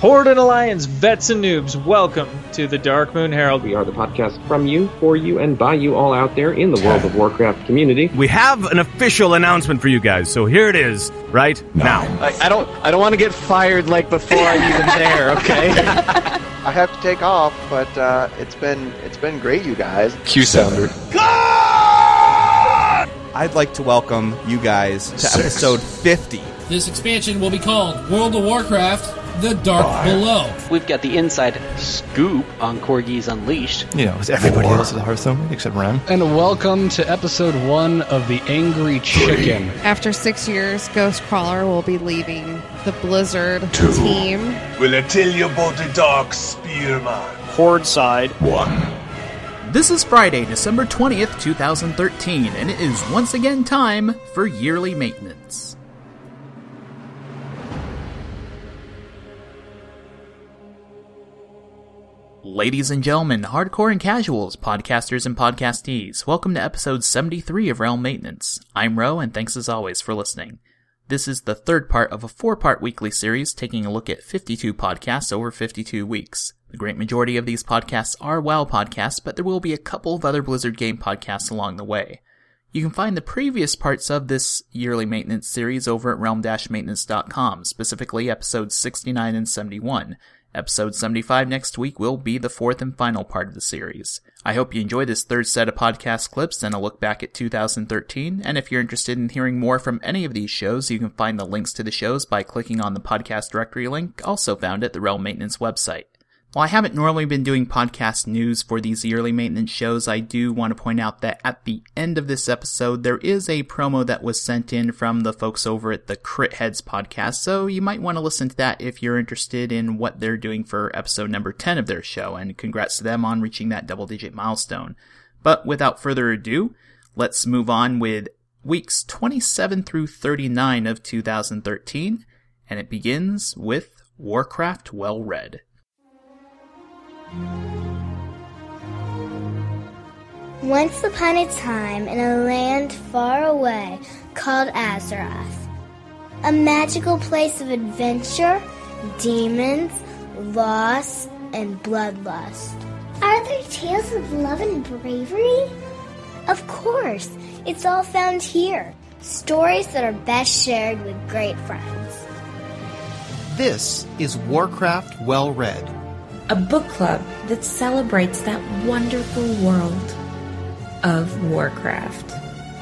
Horde and Alliance, vets and noobs, welcome to the Dark Moon Herald. We are the podcast from you, for you, and by you all out there in the World of Warcraft community. We have an official announcement for you guys, so here it is, right now. I don't want to get fired like before I'm even there, okay? I have to take off, but it's been great, you guys. Q sounder. I'd like to welcome you guys to episode 50. This expansion will be called World of Warcraft: The Dark Below. We've got the inside scoop on Corgis Unleashed. You know, as everybody else at Hearthstone except Ren. And welcome to episode 1 of The Angry Chicken. After 6 years, Ghostcrawler will be leaving the Blizzard team. Will I tell you about the Dark Spearman? Horde side 1. This is Friday, December 20th, 2013, and it is once again time for Yearly Maintenance. Ladies and gentlemen, hardcore and casuals, podcasters and podcastees, welcome to episode 73 of Realm Maintenance. I'm Ro, and thanks as always for listening. This is the third part of a 4-part weekly series taking a look at 52 podcasts over 52 weeks. The great majority of these podcasts are WoW podcasts, but there will be a couple of other Blizzard game podcasts along the way. You can find the previous parts of this yearly maintenance series over at realm-maintenance.com, specifically episodes 69 and 71. Episode 75 next week will be the fourth and final part of the series. I hope you enjoy this third set of podcast clips and a look back at 2013, and if you're interested in hearing more from any of these shows, you can find the links to the shows by clicking on the podcast directory link, also found at the Realm Maintenance website. While I haven't normally been doing podcast news for these yearly maintenance shows, I do want to point out that at the end of this episode, there is a promo that was sent in from the folks over at the Crit Heads podcast, so you might want to listen to that if you're interested in what they're doing for episode number 10 of their show, and congrats to them on reaching that double-digit milestone. But without further ado, let's move on with weeks 27 through 39 of 2013, and it begins with Warcraft Well Read. Once upon a time, in a land far away called Azeroth, a magical place of adventure, demons, loss, and bloodlust. Are there tales of love and bravery? Of course, it's all found here. Stories that are best shared with great friends. This is Warcraft Well Read, a book club that celebrates that wonderful world of Warcraft.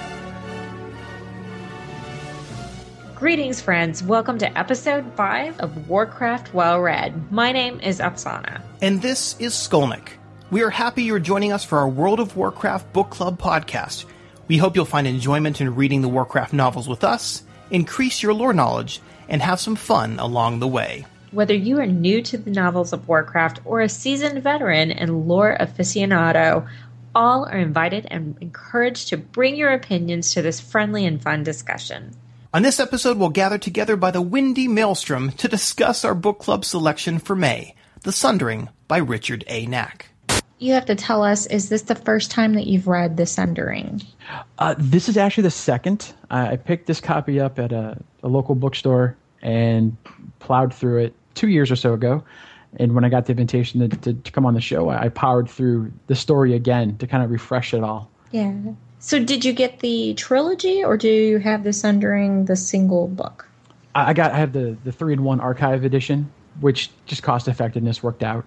Greetings, friends. Welcome to episode 5 of Warcraft Well Read. My name is Oksana. And this is Skolnick. We are happy you're joining us for our World of Warcraft Book Club podcast. We hope you'll find enjoyment in reading the Warcraft novels with us, increase your lore knowledge, and have some fun along the way. Whether you are new to the novels of Warcraft or a seasoned veteran and lore aficionado, all are invited and encouraged to bring your opinions to this friendly and fun discussion. On this episode, we'll gather together by the windy maelstrom to discuss our book club selection for May, The Sundering by Richard A. Knack. You have to tell us, is this the first time that you've read The Sundering? This is actually the second. I picked this copy up at a local bookstore and plowed through it 2 years or so ago. And when I got the invitation to come on the show, I powered through the story again to kind of refresh it all. Yeah. So did you get the trilogy, or do you have The Sundering, the single book? I have the 3-in-1 archive edition, which just cost effectiveness worked out.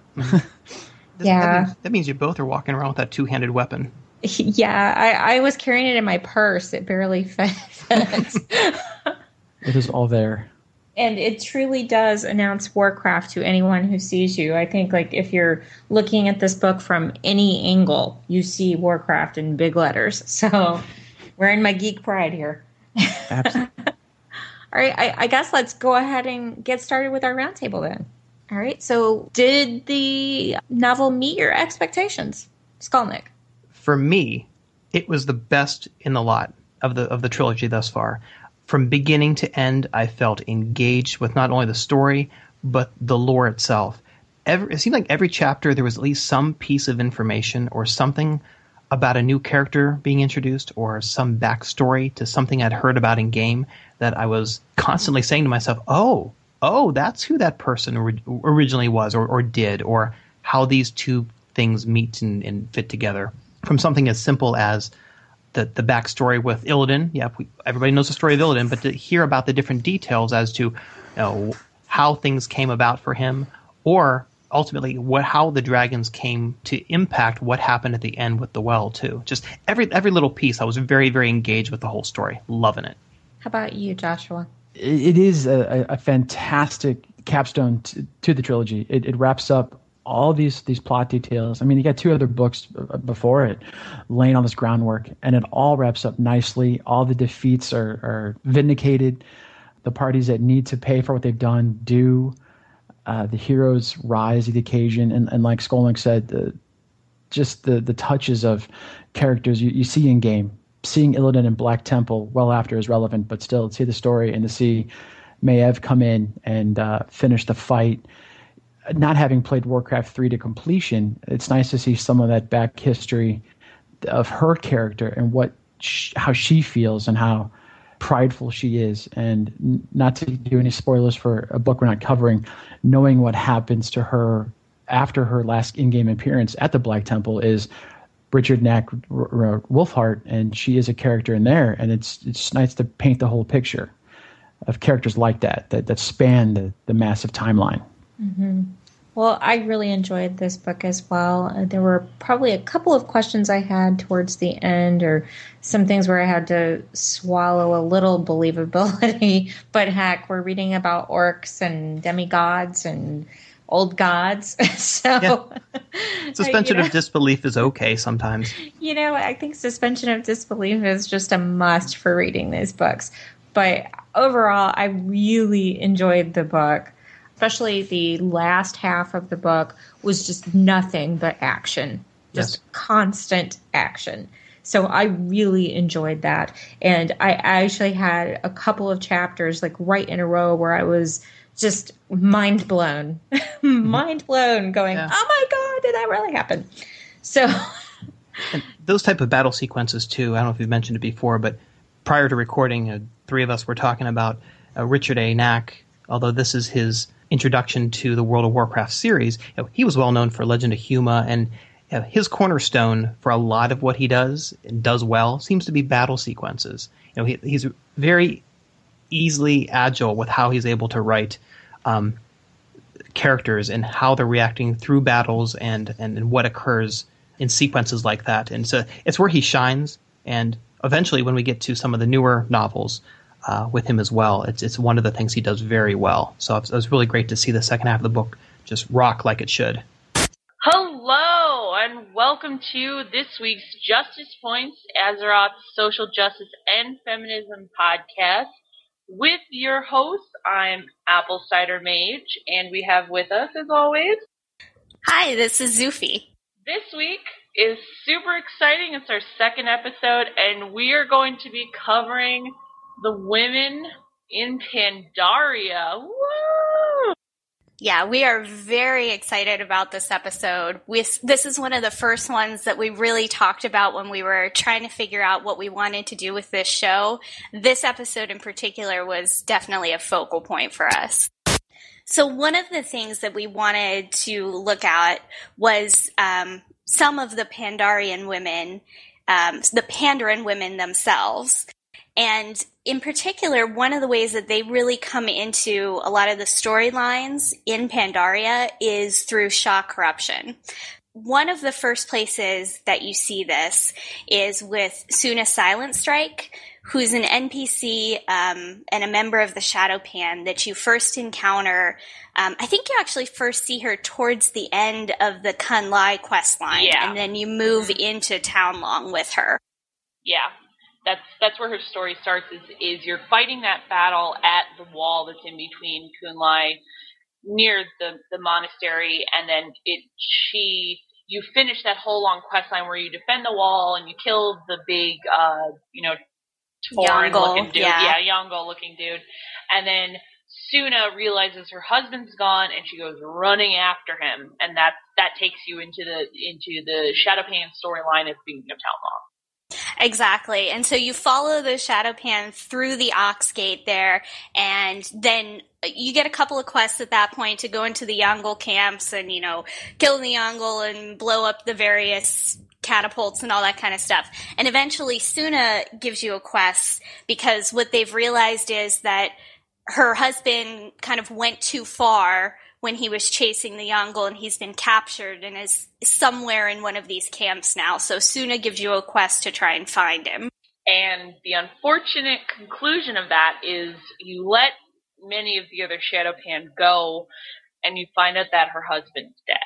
That means you both are walking around with that two-handed weapon. Yeah, I was carrying it in my purse. It barely fits. It is all there. And it truly does announce Warcraft to anyone who sees you. I think, like, if you're looking at this book from any angle, you see Warcraft in big letters. So, wearing my geek pride here. Absolutely. All right, I guess let's go ahead and get started with our roundtable then. All right, so did the novel meet your expectations? Skolnick. For me, it was the best in the lot of the trilogy thus far. From beginning to end, I felt engaged with not only the story, but the lore itself. It seemed like every chapter there was at least some piece of information or something about a new character being introduced or some backstory to something I'd heard about in game that I was constantly saying to myself, oh, oh, that's who that person originally was or did, or how these two things meet and fit together. From something as simple as the backstory with Illidan. Yeah, everybody knows the story of Illidan, but to hear about the different details as to how things came about for him, or ultimately how the dragons came to impact what happened at the end with the well too. Just every little piece. I was very, very engaged with the whole story. Loving it. How about you, Joshua? It is a fantastic capstone to the trilogy. It wraps up all these plot details. I mean, you got 2 other books before it laying on this groundwork, and it all wraps up nicely. All the defeats are vindicated. The parties that need to pay for what they've done do. The heroes rise to the occasion, and like Skolnick said, just the touches of characters you see in game. Seeing Illidan and Black Temple well after is relevant, but still to see the story and to see Maiev come in and finish the fight. Not having played Warcraft 3 to completion, it's nice to see some of that back history of her character and how she feels and how prideful she is. And not to do any spoilers for a book we're not covering, knowing what happens to her after her last in-game appearance at the Black Temple is Richard Knack Wolfheart, and she is a character in there. And it's nice to paint the whole picture of characters like that span the massive timeline. Mm-hmm. Well, I really enjoyed this book as well. There were probably a couple of questions I had towards the end, or some things where I had to swallow a little believability. But heck, we're reading about orcs and demigods and old gods. So suspension of disbelief is okay sometimes. I think suspension of disbelief is just a must for reading these books. But overall, I really enjoyed the book. Especially the last half of the book was just nothing but action. Just constant action. So I really enjoyed that. And I actually had a couple of chapters like right in a row where I was just mind blown. Mind blown, going, oh my God, did that really happen? So and those type of battle sequences too, I don't know if you've mentioned it before, but prior to recording, 3 of us were talking about Richard A. Knack, although this is his introduction to the World of Warcraft series. He was well known for Legend of Huma, and his cornerstone for a lot of what he does and does well seems to be battle sequences. He's very easily agile with how he's able to write characters and how they're reacting through battles and what occurs in sequences like that. And so it's where he shines. And eventually, when we get to some of the newer novels, with him as well, it's one of the things he does very well. So it was really great to see the second half of the book just rock like it should. Hello, and welcome to this week's Justice Points, Azeroth's social justice and feminism podcast. With your host, I'm Apple Cider Mage, and we have with us, as always... Hi, this is Zufi. This week is super exciting. It's our second episode, and we are going to be covering the women in Pandaria. Woo! Yeah, we are very excited about this episode. This is one of the first ones that we really talked about when we were trying to figure out what we wanted to do with this show. This episode in particular was definitely a focal point for us. So one of the things that we wanted to look at was some of the Pandarian women, the Pandaren women themselves. And in particular, one of the ways that they really come into a lot of the storylines in Pandaria is through Sha corruption. One of the first places that you see this is with Suna Silentstrike, who's an NPC and a member of the Shadowpan that you first encounter. I think you actually first see her towards the end of the Kunlai questline, and then you move into Townlong with her. Yeah. That's where her story starts, is you're fighting that battle at the wall that's in between Kunlai near the monastery, and then you finish that whole long quest line where you defend the wall and you kill the big Tauren looking dude. Yeah, Yongle looking dude. And then Suna realizes her husband's gone and she goes running after him, and that takes you into the Shadowpan storyline at the beginning of Townlong. Exactly. And so you follow the Shadowpan through the Ox Gate there, and then you get a couple of quests at that point to go into the Yangol camps and, kill the Yangol and blow up the various catapults and all that kind of stuff. And eventually Suna gives you a quest because what they've realized is that her husband kind of went too far when he was chasing the Yangol, and he's been captured and is somewhere in one of these camps now. So Suna gives you a quest to try and find him. And the unfortunate conclusion of that is you let many of the other Shadowpan go, and you find out that her husband's dead.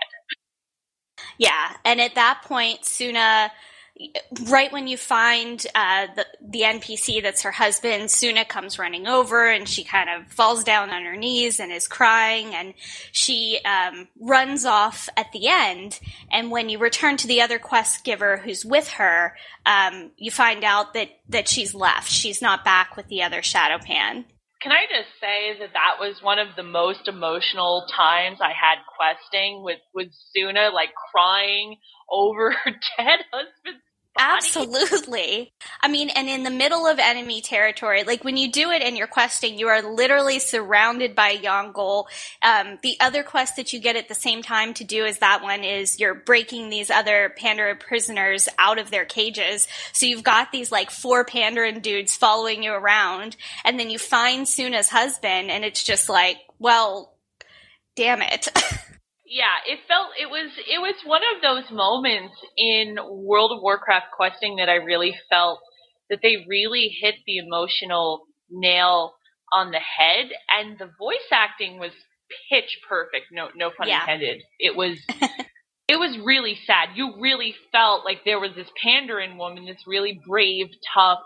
Yeah, and at that point, Suna, right when you find the NPC that's her husband, Suna comes running over, and she kind of falls down on her knees and is crying, and she runs off at the end. And when you return to the other quest giver who's with her, you find out that she's left. She's not back with the other Shadowpan. Can I just say that was one of the most emotional times I had questing with Suna, like crying over her dead husband's body? Absolutely. I mean, and in the middle of enemy territory, like when you do it and you're questing, you are literally surrounded by Yangol. The other quest that you get at the same time to do as that one is you're breaking these other Pandaren prisoners out of their cages. So you've got these like 4 Pandaren dudes following you around, and then you find Suna's husband, and it's just like, well, damn it. Yeah, it was one of those moments in World of Warcraft questing that I really felt that they really hit the emotional nail on the head, and the voice acting was pitch perfect. No pun intended. It was really sad. You really felt like there was this Pandaren woman, this really brave, tough,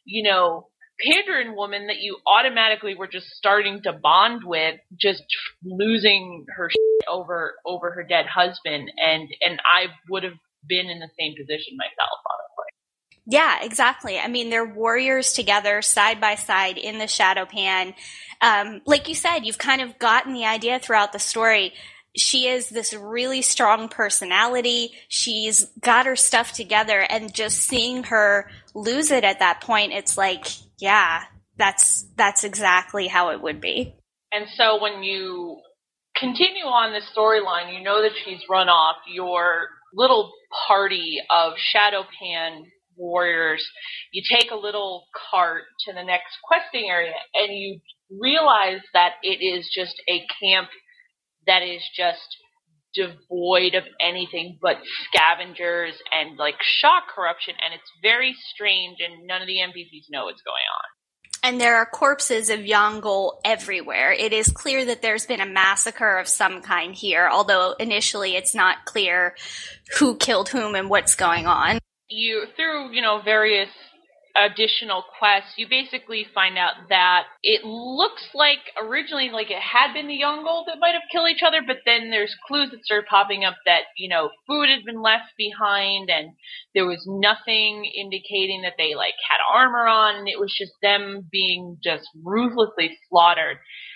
Pandaren woman that you automatically were just starting to bond with, just losing her shit over her dead husband, and I would have been in the same position myself, honestly. Yeah, exactly. I mean, they're warriors together, side by side in the Shadowpan. Like you said, you've kind of gotten the idea throughout the story. She is this really strong personality. She's got her stuff together, and just seeing her lose it at that point, it's like, yeah, that's exactly how it would be. And so when you continue on the storyline, you know that she's run off. Your little party of Shadowpan warriors, you take a little cart to the next questing area, and you realize that it is just a camp that is just devoid of anything but scavengers and like shock corruption, and it's very strange, and none of the NPCs know what's going on. And there are corpses of Yangol everywhere. It is clear that there's been a massacre of some kind here, although initially it's not clear who killed whom and what's going on. You, through, various additional quests, you basically find out that it looks like originally like it had been the Yangol that might have killed each other, but then there's clues that started popping up that, food had been left behind, and there was nothing indicating that they like had armor on, and it was just them being just ruthlessly slaughtered.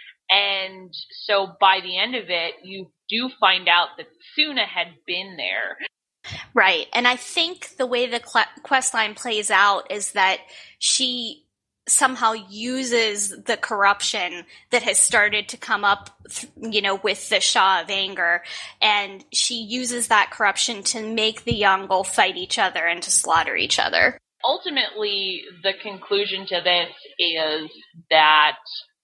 And so by the end of it, you do find out that Suna had been there. Right. And I think the way the quest line plays out is that she somehow uses the corruption that has started to come up, with the Shah of Anger, and she uses that corruption to make the Yangol fight each other and to slaughter each other. Ultimately, the conclusion to this is that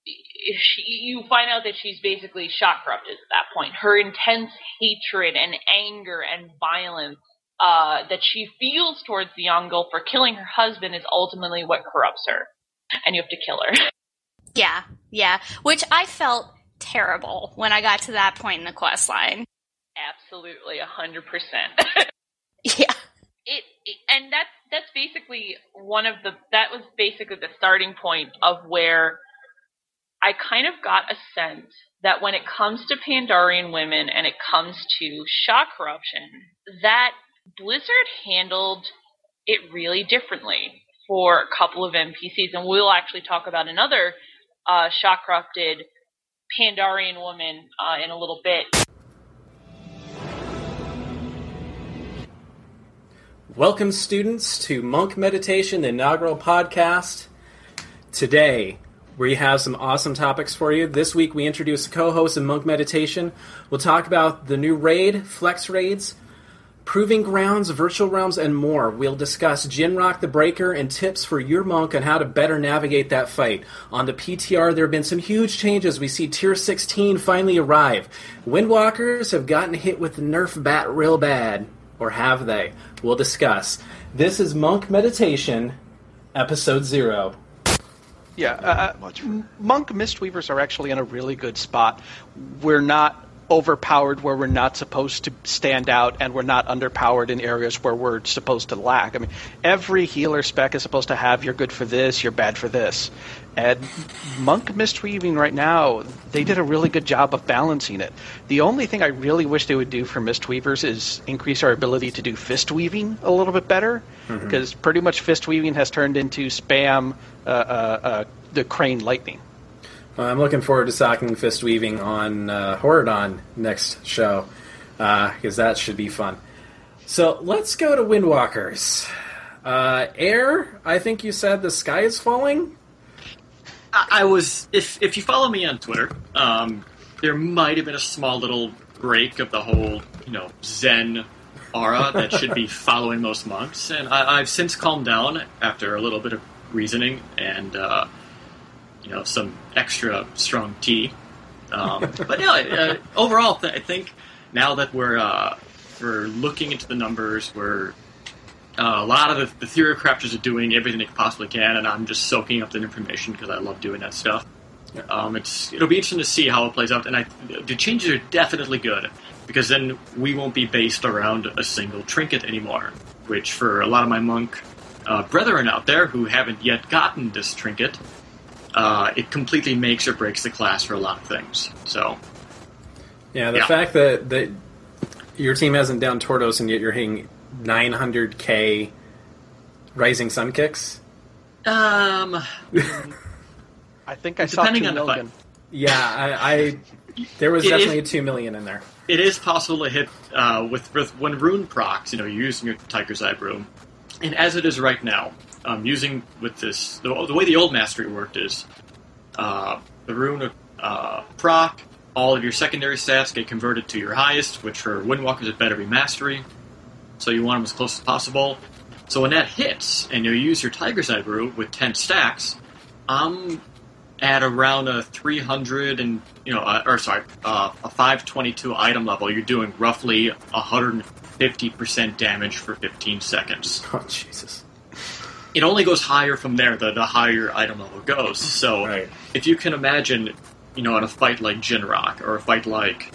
you find out that she's basically shock corrupted at that point. Her intense hatred and anger and violence that she feels towards the Yangol for killing her husband is ultimately what corrupts her. And you have to kill her. Yeah. Which I felt terrible when I got to that point in the quest line. Absolutely, 100%. Yeah. And that's basically that was basically the starting point of where I kind of got a sense that when it comes to Pandaren women and it comes to shock corruption, that Blizzard handled it really differently for a couple of NPCs. And we'll actually talk about another shock corrupted Pandaren woman in a little bit. Welcome, students, to Monk Meditation, the inaugural podcast. Today, we have some awesome topics for you. This week, we introduce a co-host of Monk Meditation. We'll talk about the new raid, Flex Raids, Proving Grounds, Virtual Realms, and more. We'll discuss Jinrock the Breaker and tips for your monk on how to better navigate that fight. On the PTR, there have been some huge changes. We see Tier 16 finally arrive. Windwalkers have gotten hit with the Nerf bat real bad. Or have they? We'll discuss. This is Monk Meditation, Episode 0. Yeah, Monk Mistweavers are actually in a really good spot. We're not overpowered where we're not supposed to stand out, and we're not underpowered in areas where we're supposed to lack. I mean, every healer spec is supposed to have you're good for this, you're bad for this. And Monk Mistweaving right now, they did a really good job of balancing it. The only thing I really wish they would do for Mistweavers is increase our ability to do fist weaving a little bit better, because pretty much fist weaving has turned into spam the Crane Lightning. I'm looking forward to talking fist weaving on Horadon next show, because that should be fun. So let's go to Windwalkers. Air, I think you said the sky is falling? I was, if you follow me on Twitter, there might have been a small little break of the whole, Zen aura that should be following most monks, and I've since calmed down after a little bit of reasoning and, some extra strong tea. But no, overall, I think now that we're looking into the numbers, a lot of the theory crafters are doing everything they possibly can, and I'm just soaking up that information because I love doing that stuff. It'll be interesting to see how it plays out, and the changes are definitely good, because then we won't be based around a single trinket anymore, which for a lot of my monk brethren out there who haven't yet gotten this trinket, it completely makes or breaks the class for a lot of things. So, the fact that your team hasn't down Tordos and yet you're hitting 900k Rising Sun kicks. I think I saw 2 million. Yeah, there was definitely 2 million in there. It is possible to hit with when rune procs. You're using your Tiger's Eye Brew, and as it is right now. Using with this, the way the old mastery worked is the rune proc, all of your secondary stats get converted to your highest, which for Windwalkers it better be mastery, so you want them as close as possible. So when that hits, and you use your Tiger's Eye Brew with 10 stacks, I'm at around a 300 and, a 522 item level, you're doing roughly 150% damage for 15 seconds. Oh, Jesus. It only goes higher from there, the higher item level goes. So if you can imagine, in a fight like Jinrock, or a fight like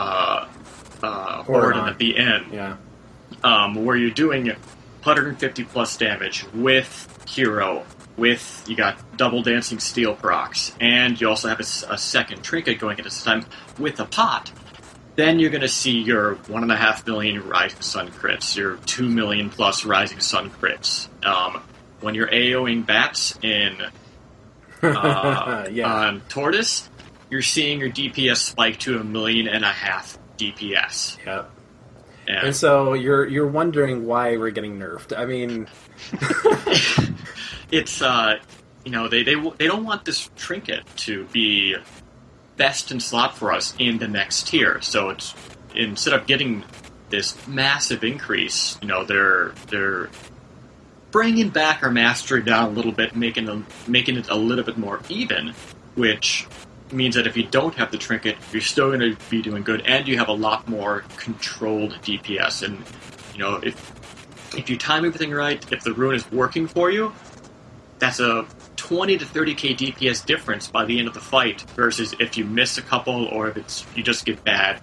Horadon at the end, where you're doing 150 plus damage with Hero, you got double Dancing Steel procs, and you also have a second trinket going at this time with a pot, then you're going to see your 1.5 million Rising Sun crits, your 2 million plus Rising Sun crits. When you're AOing bats in on Tortoise, you're seeing your DPS spike to 1.5 million DPS. Yep. And so you're wondering why we're getting nerfed. I mean, it's they don't want this trinket to be best in slot for us in the next tier. So it's instead of getting this massive increase, they're bringing back our mastery down a little bit, making it a little bit more even, which means that if you don't have the trinket, you're still going to be doing good, and you have a lot more controlled DPS. And if you time everything right, if the rune is working for you, that's a 20 to 30k DPS difference by the end of the fight, versus if you miss a couple or if you just get bad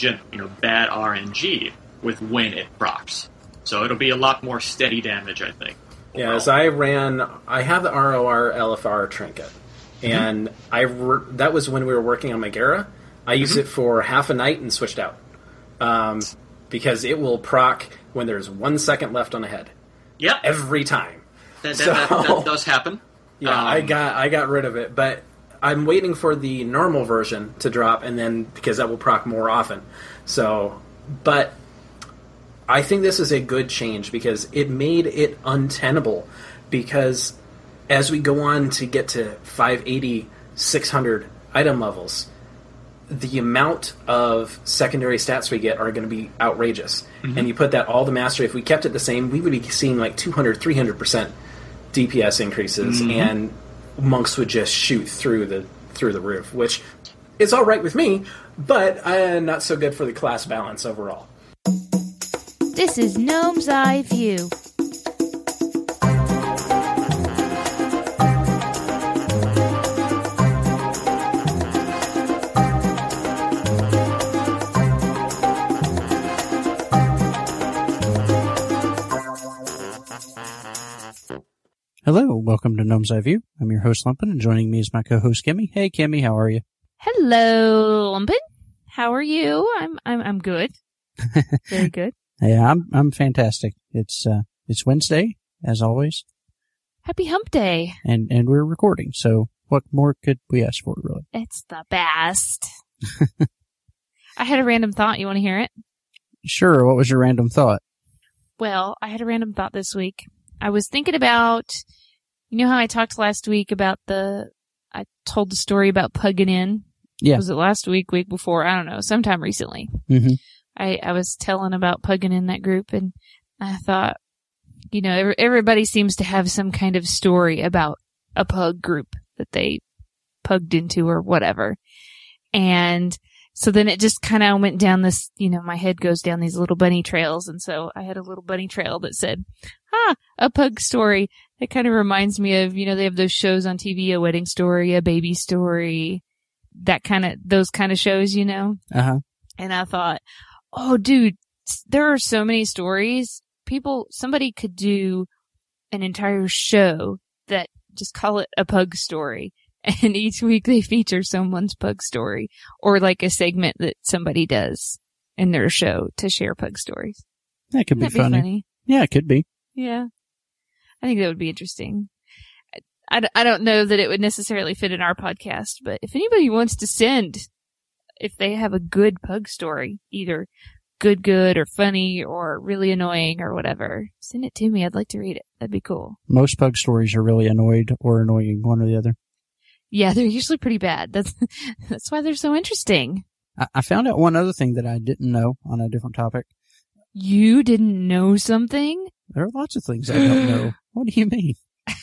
RNG with when it procs. So it'll be a lot more steady damage, I think. Yeah, as I have the ROR LFR trinket, and that was when we were working on Megara. I used it for half a night and switched out, because it will proc when there's 1 second left on a head. Yep, every time. That does happen. Yeah, I got rid of it, but I'm waiting for the normal version to drop, and then because that will proc more often. So, but I think this is a good change because it made it untenable. Because as we go on to get to 580, 600 item levels, the amount of secondary stats we get are going to be outrageous. Mm-hmm. And you put that all to mastery. If we kept it the same, we would be seeing like 200, 300% DPS increases, and monks would just shoot through the roof, which is all right with me, but not so good for the class balance overall. This is Gnome's Eye View. Hello, welcome to Gnome's Eye View. I'm your host, Lumpin, and joining me is my co-host, Kimmy. Hey, Kimmy, how are you? Hello, Lumpin. How are you? I'm good. Very good. Yeah, I'm fantastic. It's Wednesday, as always. Happy Hump Day. And we're recording, so what more could we ask for, really? It's the best. I had a random thought. You want to hear it? Sure. What was your random thought? Well, I had a random thought this week. I was thinking about, you know how I talked last week about I told the story about Puggin' In? Yeah. Was it last week, week before? I don't know, sometime recently. Mm-hmm. I was telling about Puggin' In that group, and I thought, you know, everybody seems to have some kind of story about a pug group that they pugged into or whatever. And so then it just kind of went down this, you know, my head goes down these little bunny trails. And so I had a little bunny trail that said, a pug story. It kind of reminds me of, you know, they have those shows on TV, A Wedding Story, A Baby Story, those kind of shows, you know? Uh-huh. And I thought, oh, dude, there are so many stories. Somebody could do an entire show that just call it a pug story. And each week they feature someone's pug story or like a segment that somebody does in their show to share pug stories. That could be funny. Yeah, it could be. Yeah. I think that would be interesting. I don't know that it would necessarily fit in our podcast, but if anybody wants to send, if they have a good pug story, either good or funny or really annoying or whatever, send it to me. I'd like to read it. That'd be cool. Most pug stories are really annoyed or annoying, one or the other. Yeah, they're usually pretty bad. That's why they're so interesting. I found out one other thing that I didn't know on a different topic. You didn't know something? There are lots of things I don't know. What do you mean?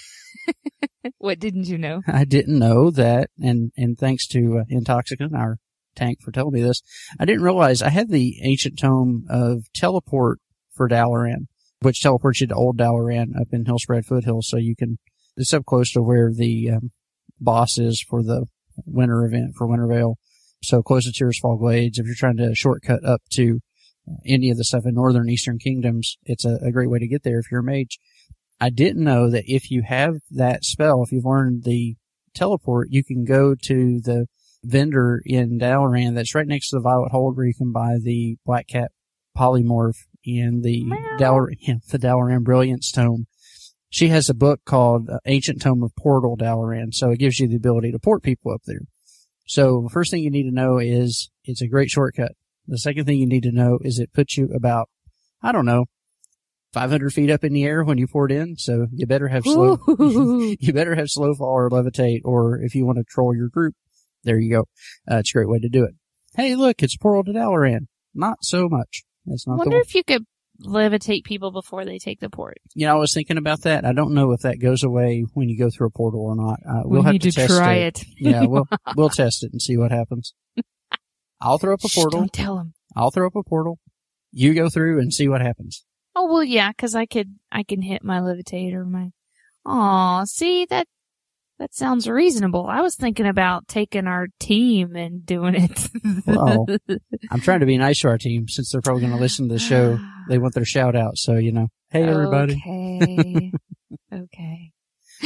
What didn't you know? I didn't know that, and thanks to Intoxicant, our tank, for telling me this, I didn't realize I had the ancient tome of teleport for Dalaran, which teleports you to Old Dalaran up in Hillspread Foothills, so you can, it's up close to where the boss is for the winter event for Wintervale. So close to Tirisfal Glades. If you're trying to shortcut up to any of the stuff in northern eastern kingdoms, it's a great way to get there if you're a mage. I didn't know that if you have that spell, if you've learned the teleport, you can go to the vendor in Dalaran that's right next to the Violet Hold where you can buy the Black Cat polymorph in the Dalaran Brilliance tome. She has a book called Ancient Tome of Portal Dalaran, so it gives you the ability to port people up there. So the first thing you need to know is it's a great shortcut. The second thing you need to know is it puts you about, 500 feet up in the air when you port in, so you better have slow fall or levitate, or if you want to troll your group, there you go. It's a great way to do it. Hey, look, it's Portal to Dalaran. Not so much. It's not. I wonder if you could levitate people before they take the port. You know, I was thinking about that. I don't know if that goes away when you go through a portal or not. We'll have to test try it. Yeah, we'll test it and see what happens. I'll throw up a portal. Don't tell them. I'll throw up a portal. You go through and see what happens. Oh, well, yeah, because I can hit my levitate or my... Aw, see, that sounds reasonable. I was thinking about taking our team and doing it. Well, I'm trying to be nice to our team since they're probably going to listen to the show. They want their shout out, so, you know. Hey, everybody. Okay.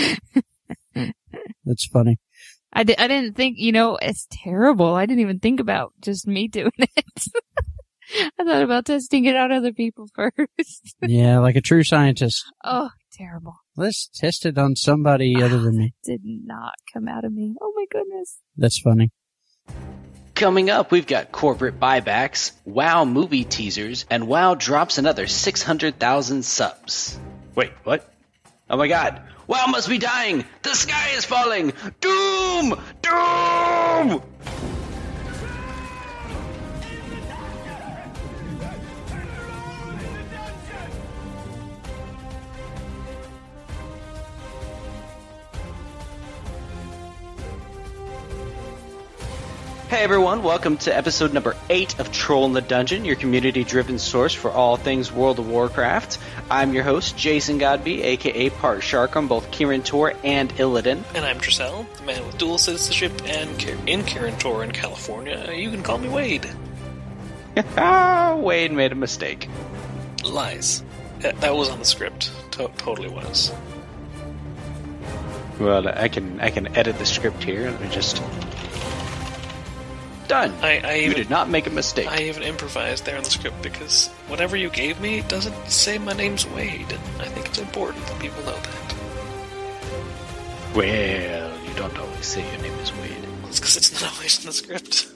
That's funny. I didn't think, you know, it's terrible. I didn't even think about just me doing it. I thought about testing it on other people first. Yeah, like a true scientist. Oh, terrible. Let's test it on somebody other than me. Did not come out of me. Oh my goodness. That's funny. Coming up, we've got corporate buybacks, WoW movie teasers, and WoW drops another 600,000 subs. Wait, what? Oh my god. WoW must be dying! The sky is falling! Doom! Doom! Hey everyone, welcome to episode number 8 of Troll in the Dungeon, your community-driven source for all things World of Warcraft. I'm your host, Jason Godby, aka Part Shark on both Kirin Tor and Illidan. And I'm Tressel, the man with dual citizenship and in Kirin Tor in California. You can call me Wade. Wade made a mistake. Lies. That was on the script. Totally was. Well, I can edit the script here. Let me just... Done. You did not make a mistake. I even improvised there in the script because whatever you gave me doesn't say my name's Wade, and I think it's important that people know that. Well, you don't always say your name is Wade. Well, it's because it's not always in the script.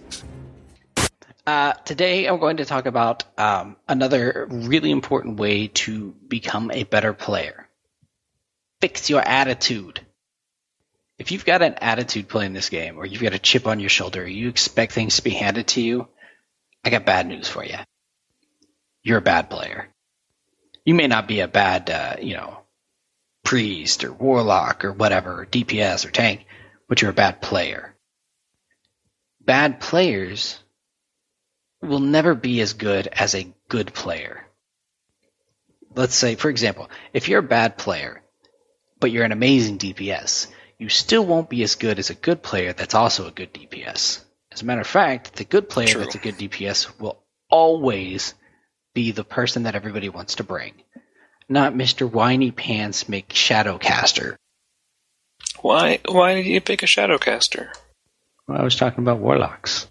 Today I'm going to talk about another really important way to become a better player. Fix your attitude. If you've got an attitude playing this game, or you've got a chip on your shoulder, or you expect things to be handed to you, I got bad news for you. You're a bad player. You may not be a bad, priest or warlock or whatever, or DPS or tank, but you're a bad player. Bad players will never be as good as a good player. Let's say, for example, if you're a bad player, but you're an amazing DPS, you still won't be as good as a good player that's also a good DPS. As a matter of fact, the good player that's a good DPS will always be the person that everybody wants to bring. Not Mr. Whiny Pants Shadowcaster. Why did you pick a Shadowcaster? Well, I was talking about warlocks.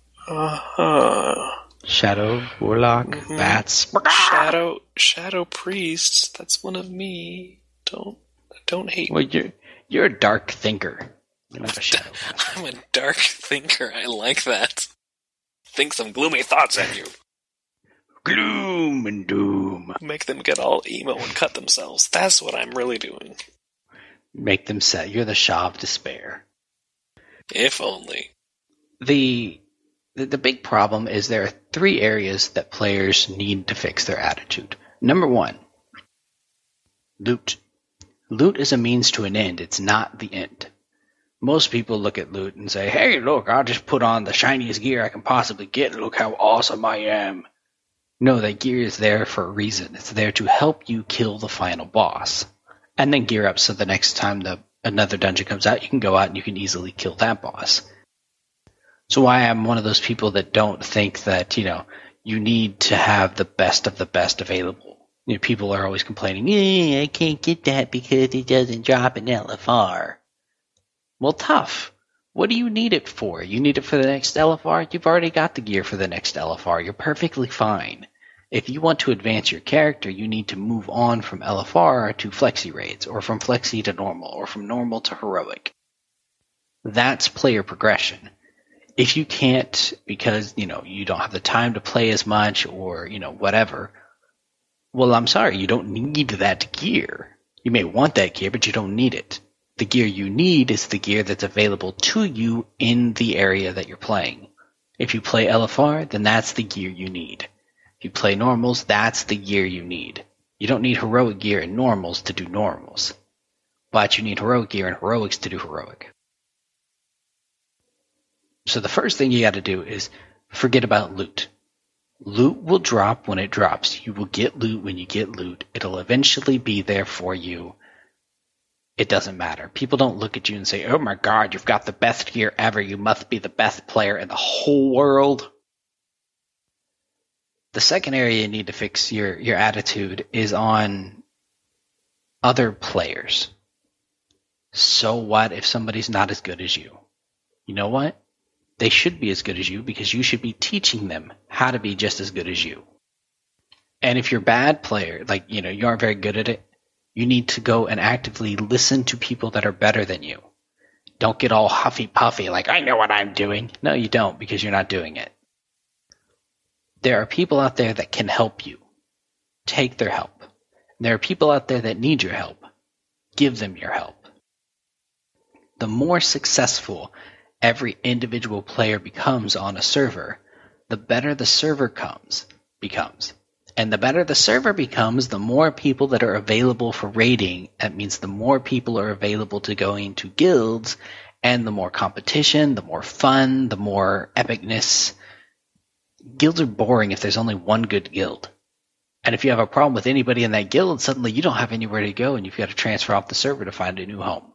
Shadow, warlock, bats. Shadow priests, that's one of me. Don't hate me. Well, you're a dark thinker. You're not a shadow. I'm a dark thinker. I like that. Think some gloomy thoughts at you. Gloom and doom. Make them get all emo and cut themselves. That's what I'm really doing. Make them sad. You're the Shah of Despair. If only. The big problem is there are 3 areas that players need to fix their attitude. Number 1, loot. Loot is a means to an end. It's not the end. Most people look at loot and say, hey, look, I'll just put on the shiniest gear I can possibly get. Look how awesome I am. No, that gear is there for a reason. It's there to help you kill the final boss. And then gear up so the next time another dungeon comes out, you can go out and you can easily kill that boss. So why I'm one of those people that don't think that, you need to have the best of the best available. People are always complaining, I can't get that because it doesn't drop in LFR. Well, tough. What do you need it for? You need it for the next LFR? You've already got the gear for the next LFR. You're perfectly fine. If you want to advance your character, you need to move on from LFR to Flexi Raids, or from Flexi to Normal, or from Normal to Heroic. That's player progression. If you can't, because, you don't have the time to play as much, or, whatever, well, I'm sorry, you don't need that gear. You may want that gear, but you don't need it. The gear you need is the gear that's available to you in the area that you're playing. If you play LFR, then that's the gear you need. If you play normals, that's the gear you need. You don't need heroic gear in normals to do normals. But you need heroic gear in heroics to do heroic. So the first thing you got to do is forget about loot. Loot will drop when it drops. You will get loot when you get loot. It'll eventually be there for you. It doesn't matter. People don't look at you and say, oh my god, you've got the best gear ever. You must be the best player in the whole world. The second area you need to fix your attitude is on other players. So what if somebody's not as good as you? You know what? They should be as good as you because you should be teaching them how to be just as good as you. And if you're a bad player, you aren't very good at it, you need to go and actively listen to people that are better than you. Don't get all huffy-puffy like, I know what I'm doing. No, you don't, because you're not doing it. There are people out there that can help you. Take their help. There are people out there that need your help. Give them your help. The more successful every individual player becomes on a server, the better the server becomes. And the better the server becomes, the more people that are available for raiding. That means the more people are available to go into guilds, and the more competition, the more fun, the more epicness. Guilds are boring if there's only one good guild. And if you have a problem with anybody in that guild, suddenly you don't have anywhere to go and you've got to transfer off the server to find a new home.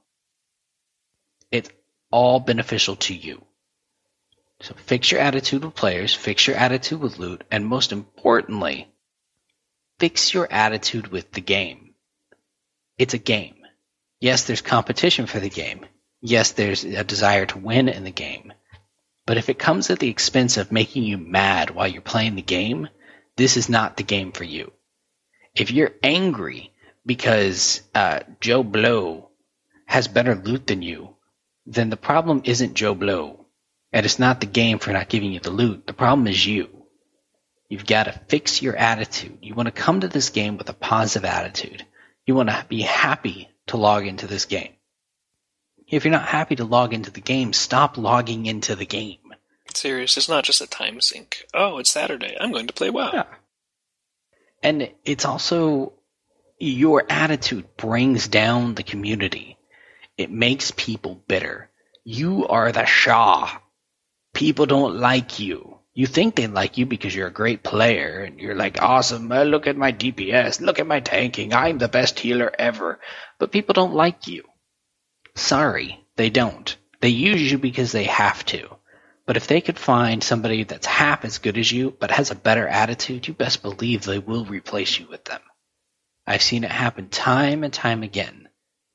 It's all beneficial to you. So fix your attitude with players, fix your attitude with loot, and most importantly, fix your attitude with the game. It's a game. Yes, there's competition for the game. Yes, there's a desire to win in the game. But if it comes at the expense of making you mad while you're playing the game, this is not the game for you. If you're angry because Joe Blow has better loot than you, then the problem isn't Joe Blow. And it's not the game for not giving you the loot. The problem is you. You've got to fix your attitude. You want to come to this game with a positive attitude. You want to be happy to log into this game. If you're not happy to log into the game, stop logging into the game. Serious, it's not just a time sink. Oh, it's Saturday. I'm going to play WoW. Yeah. And it's also your attitude brings down the community. It makes people bitter. You are the Shah. People don't like you. You think they like you because you're a great player, and you're like, awesome, look at my DPS, look at my tanking, I'm the best healer ever. But people don't like you. Sorry, they don't. They use you because they have to. But if they could find somebody that's half as good as you, but has a better attitude, you best believe they will replace you with them. I've seen it happen time and time again.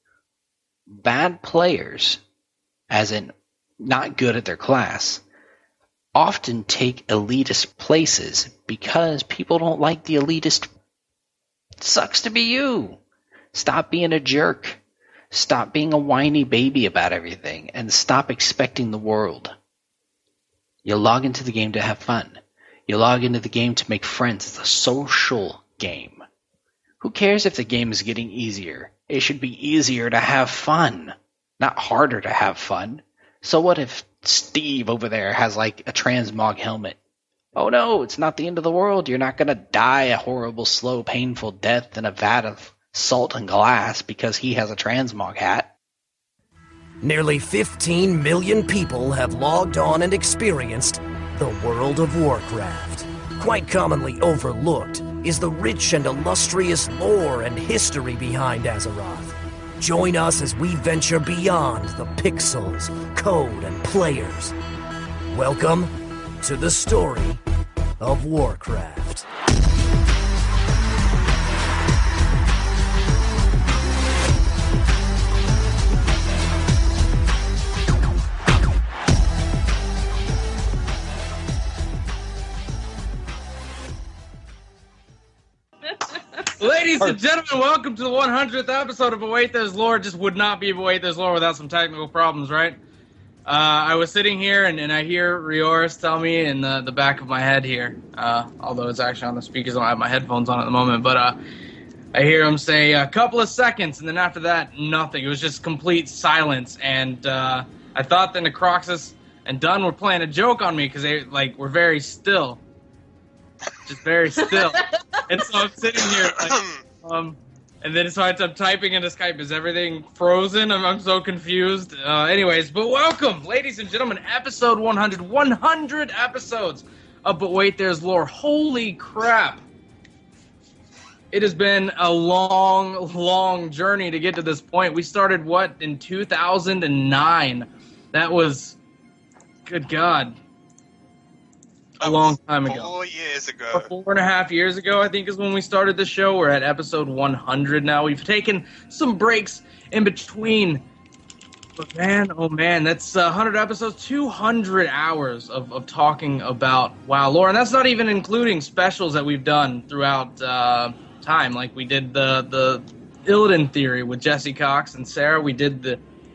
Bad players, as in not good at their class, often take elitist places because people don't like the elitist. It sucks to be you. Stop being a jerk. Stop being a whiny baby about everything, and stop expecting the world. You log into the game to have fun. You log into the game to make friends. It's a social game. Who cares if the game is getting easier? It should be easier to have fun, not harder to have fun. So what if Steve over there has like a transmog helmet? Oh no, it's not the end of the world. You're not going to die a horrible, slow, painful death in a vat of salt and glass because he has a transmog hat. Nearly 15 million people have logged on and experienced the World of Warcraft. Quite commonly overlooked is the rich and illustrious lore and history behind Azeroth. Join us as we venture beyond the pixels, code, and players. Welcome to the story of Warcraft. Ladies and gentlemen, welcome to the 100th episode of Await There's Lore. Just would not be Await There's Lore without some technical problems, right? I was sitting here, and I hear Rioris tell me in the back of my head here, although it's actually on the speakers, I don't have my headphones on at the moment, but I hear him say a couple of seconds, and then after that, nothing. It was just complete silence, and I thought that Necroxus and Dunn were playing a joke on me because they were very still. Just very still. And so I'm sitting here, and then so I'm typing into Skype. Is everything frozen? I'm so confused. Anyways, but welcome, ladies and gentlemen, episode 100. 100 episodes of But Wait, There's Lore. Holy crap. It has been a long, long journey to get to this point. We started, in 2009? That was, good God. A long time ago. 4 years ago. 4.5 years ago, I think, is when we started the show. We're at episode 100 now. We've taken some breaks in between. But man, oh man, that's 100 episodes, 200 hours of talking about WoW lore. And that's not even including specials that we've done throughout time. Like we did the Illidan theory with Jesse Cox and Sarah. We did the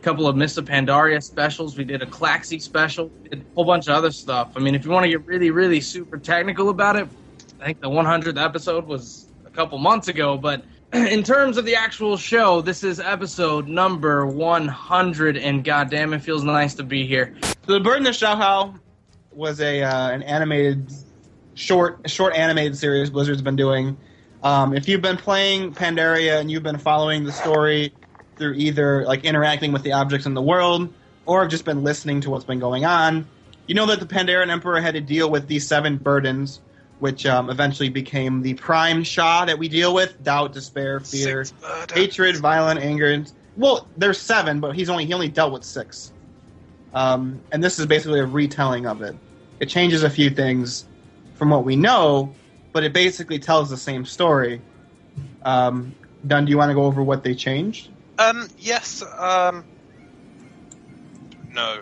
couple of Mists of Pandaria specials. We did a Claxi special. We did a whole bunch of other stuff. I mean, if you want to get really, really super technical about it, I think the 100th episode was a couple months ago. But in terms of the actual show, this is episode number 100, and goddamn, it feels nice to be here. So The Bird in the Shell was an animated, short animated series Blizzard's been doing. If you've been playing Pandaria and you've been following the story through either like interacting with the objects in the world or have just been listening to what's been going on, you know that the Pandaren Emperor had to deal with these 7 burdens, which eventually became the prime Shah that we deal with: doubt, despair, fear, hatred, violence, anger. Well, there's 7, but he only dealt with 6. And this is basically a retelling of it. It changes a few things from what we know, but it basically tells the same story. Dunn, do you want to go over what they changed? Yes. No.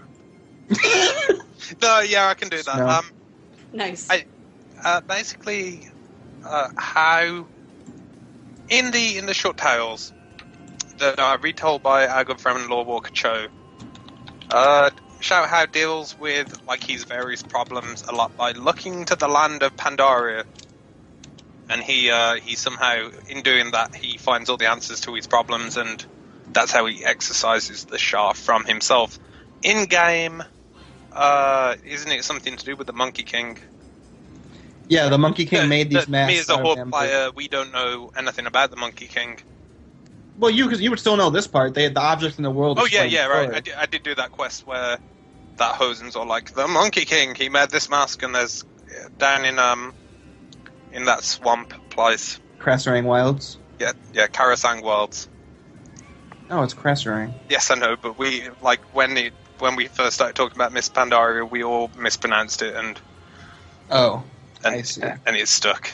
No, yeah, I can do that. No. Nice. Basically, how in the short tales that are retold by our good friend Lord Walker Cho, Xiao Hao deals with like his various problems a lot by looking to the land of Pandaria, and he somehow, in doing that, he finds all the answers to his problems, and that's how he exercises the Shah from himself. In game, isn't it something to do with the Monkey King? Yeah, the Monkey King made these masks. Me as a Horde player, we don't know anything about the Monkey King. Well, you would still know this part. They had the objects in the world. Oh yeah, right. I did do that quest where that Hosen's all like, the Monkey King, he made this mask, and there's down in that swamp place. Krasarang Wilds. Yeah, Karasang Wilds. Oh, it's Krasarang. Yes, I know, but we like when we first started talking about Miss Pandaria, we all mispronounced it, and I see. And it stuck.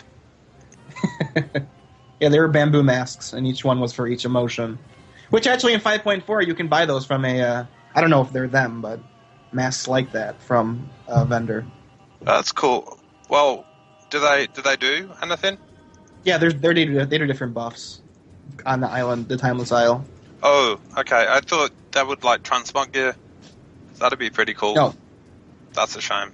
Yeah, they were bamboo masks, and each one was for each emotion. Which actually in 5.4 you can buy those from I don't know if they're them, but masks like that from a vendor. That's cool. Well, do they do anything? Yeah, they do different buffs on the island, the Timeless Isle. Oh, okay. I thought that would like transmog you. That'd be pretty cool. No. That's a shame.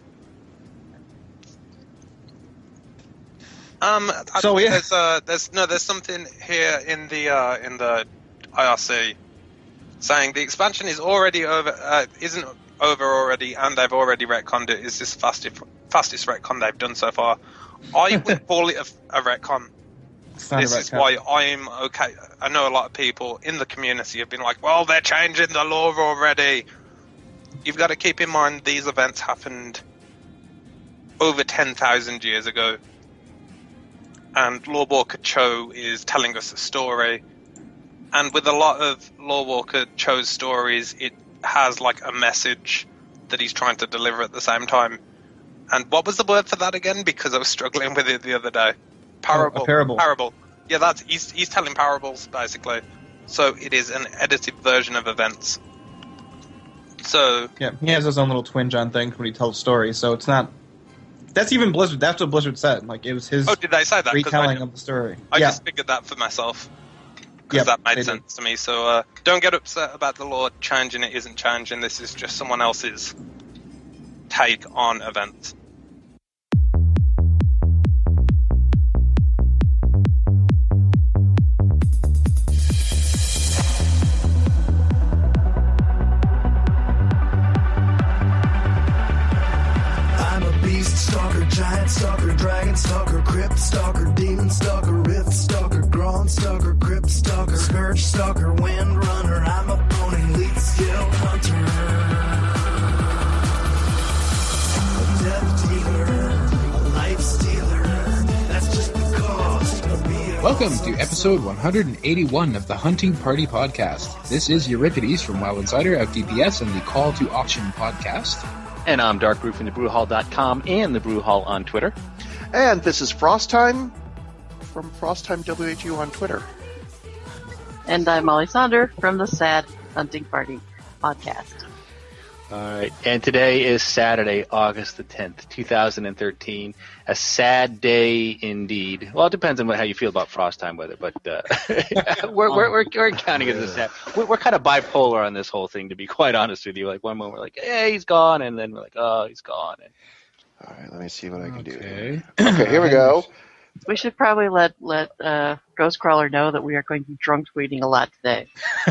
So yeah, there's something here in the IRC saying the expansion is already over, isn't over already, and they've already retconned it. Is this fastest retcon they've done so far? I would call it a retcon. This is why I'm okay. I know a lot of people in the community have been like, well, they're changing the lore already. You've got to keep in mind these events happened over 10,000 years ago. And Lord Walker Cho is telling us a story. And with a lot of Lord Walker Cho's stories, it has like a message that he's trying to deliver at the same time. And what was the word for that again? Because I was struggling with it the other day. Parable. Parable. Yeah, he's telling parables, basically. So it is an edited version of events. So yeah, he has his own little twinge on things when he tells stories, so it's not... That's even Blizzard. That's what Blizzard said. Like, it was his did they say that? Retelling of the story. I just figured that for myself. Because that made sense to me. So don't get upset about the Lord changing. It isn't changing. This is just someone else's take on events. Stalker, giant stalker, dragon stalker, crypt stalker, demon stalker, rift stalker, grown stalker, crypt stalker, scourge stalker, wind runner, I'm a pony, lead skill hunter, a death dealer, a life stealer, that's just the cost of being. Welcome to episode 181 of the Hunting Party Podcast. This is Euripides from WoW Insider, FDPS, and the Call to Auction Podcast. And I'm Darkbrew from thebrewhall.com and the Brewhall on Twitter. And this is Frosttime from Frosttime WHU on Twitter. And I'm Molly Sonder from the Sad Hunting Party Podcast. All right, and today is Saturday, August the 10th, 2013. A sad day indeed. Well, it depends on how you feel about frost time weather, but we're counting it as a sad. We're kind of bipolar on this whole thing, to be quite honest with you. Like one moment we're like, hey, he's gone, and then we're like, oh, he's gone. And... All right, let me see what I can do. Okay, here we go. We should probably let Ghostcrawler know that we are going to be drunk tweeting a lot today.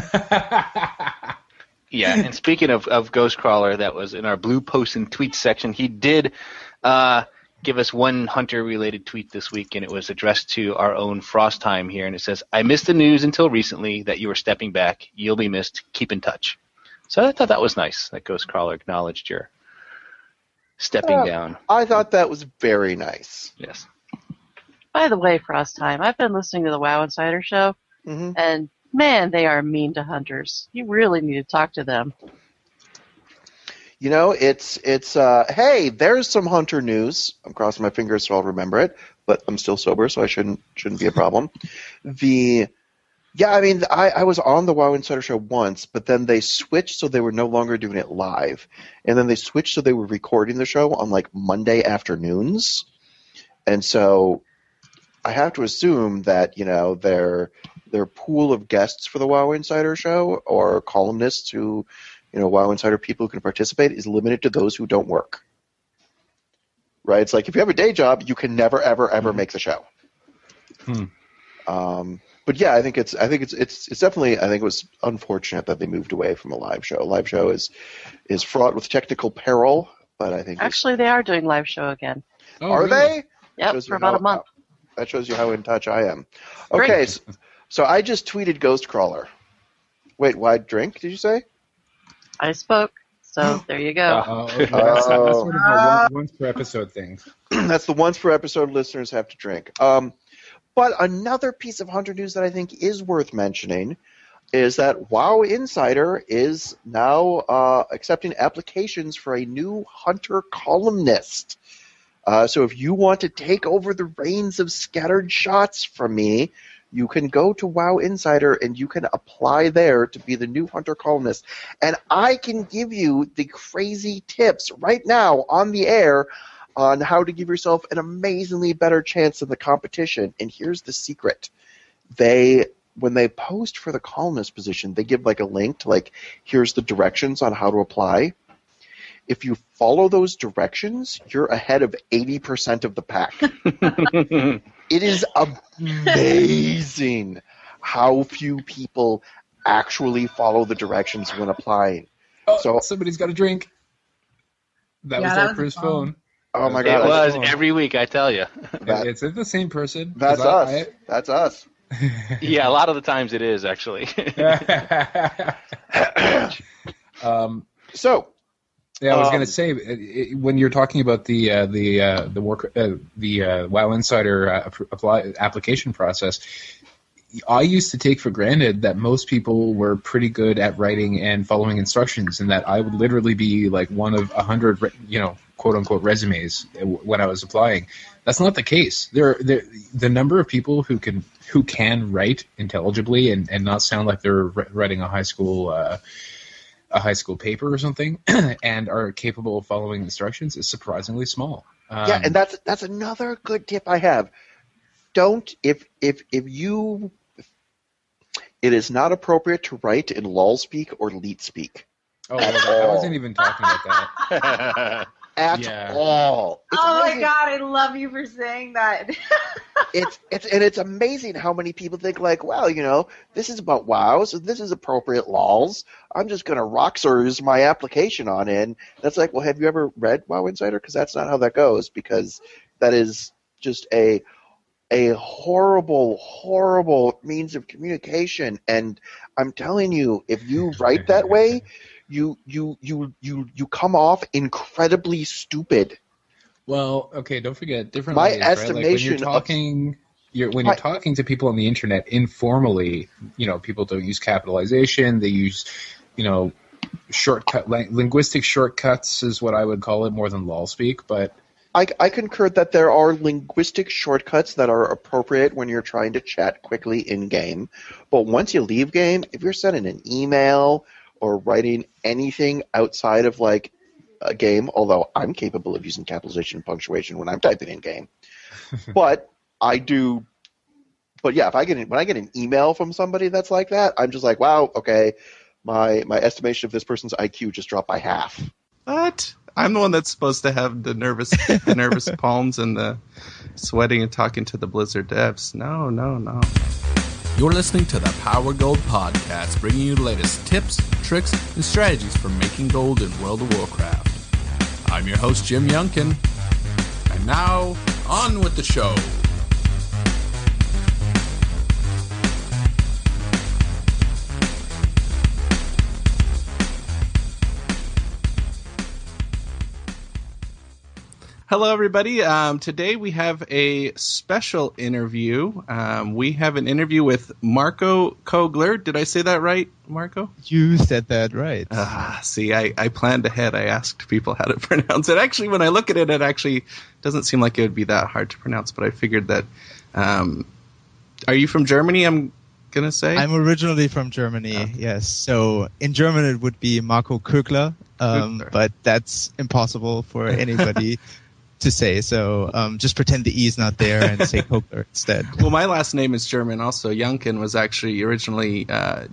Yeah, and speaking of Ghostcrawler, that was in our Blue Post and Tweets section. He did give us one Hunter-related tweet this week, and it was addressed to our own Frostheim here, and it says, I missed the news until recently that you were stepping back. You'll be missed. Keep in touch. So I thought that was nice, that Ghostcrawler acknowledged your stepping down. I thought that was very nice. Yes. By the way, Frostheim, I've been listening to the WoW Insider show, and man, they are mean to hunters. You really need to talk to them. You know, it's hey, there's some Hunter news. I'm crossing my fingers so I'll remember it, but I'm still sober, so I shouldn't be a problem. I was on the WoW Insider show once, but then they switched so they were no longer doing it live. And then they switched so they were recording the show on like Monday afternoons. And so I have to assume that, you know, their pool of guests for the WoW Insider show or columnists who, you know, WoW Insider people who can participate is limited to those who don't work. Right? It's like if you have a day job, you can never, ever, ever make the show. But yeah, I think it's definitely, I think it was unfortunate that they moved away from a live show. A live show is fraught with technical peril, but I think actually they are doing live show again. Oh, are they? Yep, for about a month. That shows you how in touch I am. Okay, so I just tweeted Ghostcrawler. Wait, why drink, did you say? I spoke, so there you go. Okay. That's sort of a once per episode thing. That's the once per episode listeners have to drink. But another piece of Hunter news that I think is worth mentioning is that WoW Insider is now accepting applications for a new Hunter columnist. So if you want to take over the reins of Scattered Shots from me, you can go to WoW Insider and you can apply there to be the new Hunter columnist. And I can give you the crazy tips right now on the air on how to give yourself an amazingly better chance in the competition. And here's the secret. When they post for the columnist position, they give like a link to like, here's the directions on how to apply. If you follow those directions, you're ahead of 80% of the pack. It is amazing how few people actually follow the directions when applying. So somebody's got a drink. That was our first phone. Oh my god! It was every week, I tell you. It's the same person. That's us. That's us. Yeah, a lot of the times it is actually. So. Yeah, I was going to say when you're talking about the WoW Insider application process, I used to take for granted that most people were pretty good at writing and following instructions, and that I would literally be like one of 100, quote unquote resumes when I was applying. That's not the case. The number of people who can write intelligibly and not sound like they're writing a high school paper or something and are capable of following instructions is surprisingly small. Yeah, and that's another good tip I have. It is not appropriate to write in lol speak or leet speak. Oh, I wasn't even talking about that. At all. It's amazing. My god, I love you for saying that. It's amazing how many people think like, well, this is about WoW, so this is appropriate lols. I'm just going to Roxor's my application on it. And that's like, well, have you ever read WoW Insider? Because that's not how that goes, because that is just a horrible, horrible means of communication. And I'm telling you, if you write that way, you come off incredibly stupid. Well, okay, don't forget different. My ways, estimation right? Like when you're talking to people on the internet informally, people don't use capitalization. They use, linguistic shortcuts is what I would call it, more than lol speak. But I concur that there are linguistic shortcuts that are appropriate when you're trying to chat quickly in game. But once you leave game, if you're sending an email or writing anything outside of like a game, although I'm capable of using capitalization and punctuation when I'm typing in game. But I do. But yeah, when I get an email from somebody that's like that, I'm just like, wow, okay, my estimation of this person's IQ just dropped by half. What? I'm the one that's supposed to have the nervous palms and the sweating and talking to the Blizzard devs. No. You're listening to the Power Gold Podcast, bringing you the latest tips, tricks, and strategies for making gold in World of Warcraft. I'm your host, Jim Youngkin. And now, on with the show. Hello, everybody. Today we have a special interview. We have an interview with Marco Kogler. Did I say that right, Marco? You said that right. See, I planned ahead. I asked people how to pronounce it. Actually, when I look at it, it actually doesn't seem like it would be that hard to pronounce, but I figured that... are you from Germany, I'm going to say? I'm originally from Germany, yes. So in German it would be Marco Kogler, but that's impossible for anybody to say, so just pretend the E is not there and say Kogler instead. Well, my last name is German also. Youngkin was actually originally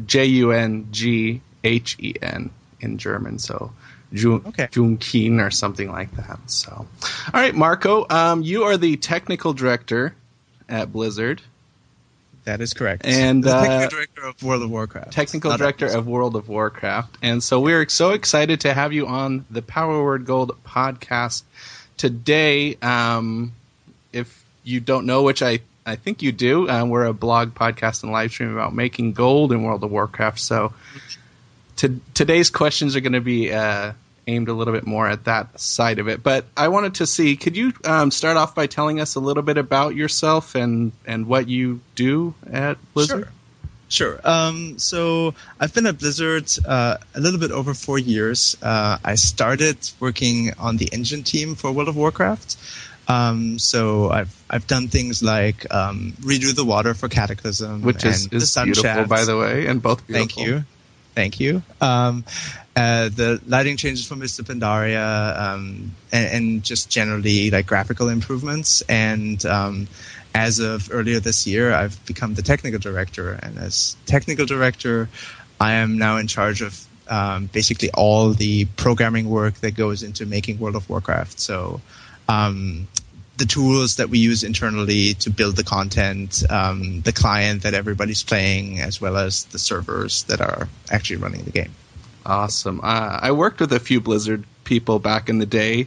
Junghen in German, so Junkin or something like that. So, all right, Marco, you are the technical director at Blizzard. That is correct. And the technical director of World of Warcraft. Technical director of World of Warcraft. And so we're so excited to have you on the Power Word Gold podcast today. If you don't know, which I think you do, we're a blog, podcast, and live stream about making gold in World of Warcraft. So today's questions are going to be aimed a little bit more at that side of it. But I wanted to see, could you start off by telling us a little bit about yourself and what you do at Blizzard? Sure. So I've been at Blizzard a little bit over 4 years. I started working on the engine team for World of Warcraft. So I've done things like redo the water for Cataclysm, which is beautiful, by the way, and both beautiful. Thank you. The lighting changes for Mr. Pandaria, and just generally like graphical improvements. And as of earlier this year, I've become the technical director. And as technical director, I am now in charge of basically all the programming work that goes into making World of Warcraft. So the tools that we use internally to build the content, the client that everybody's playing, as well as the servers that are actually running the game. Awesome. I worked with a few Blizzard people back in the day.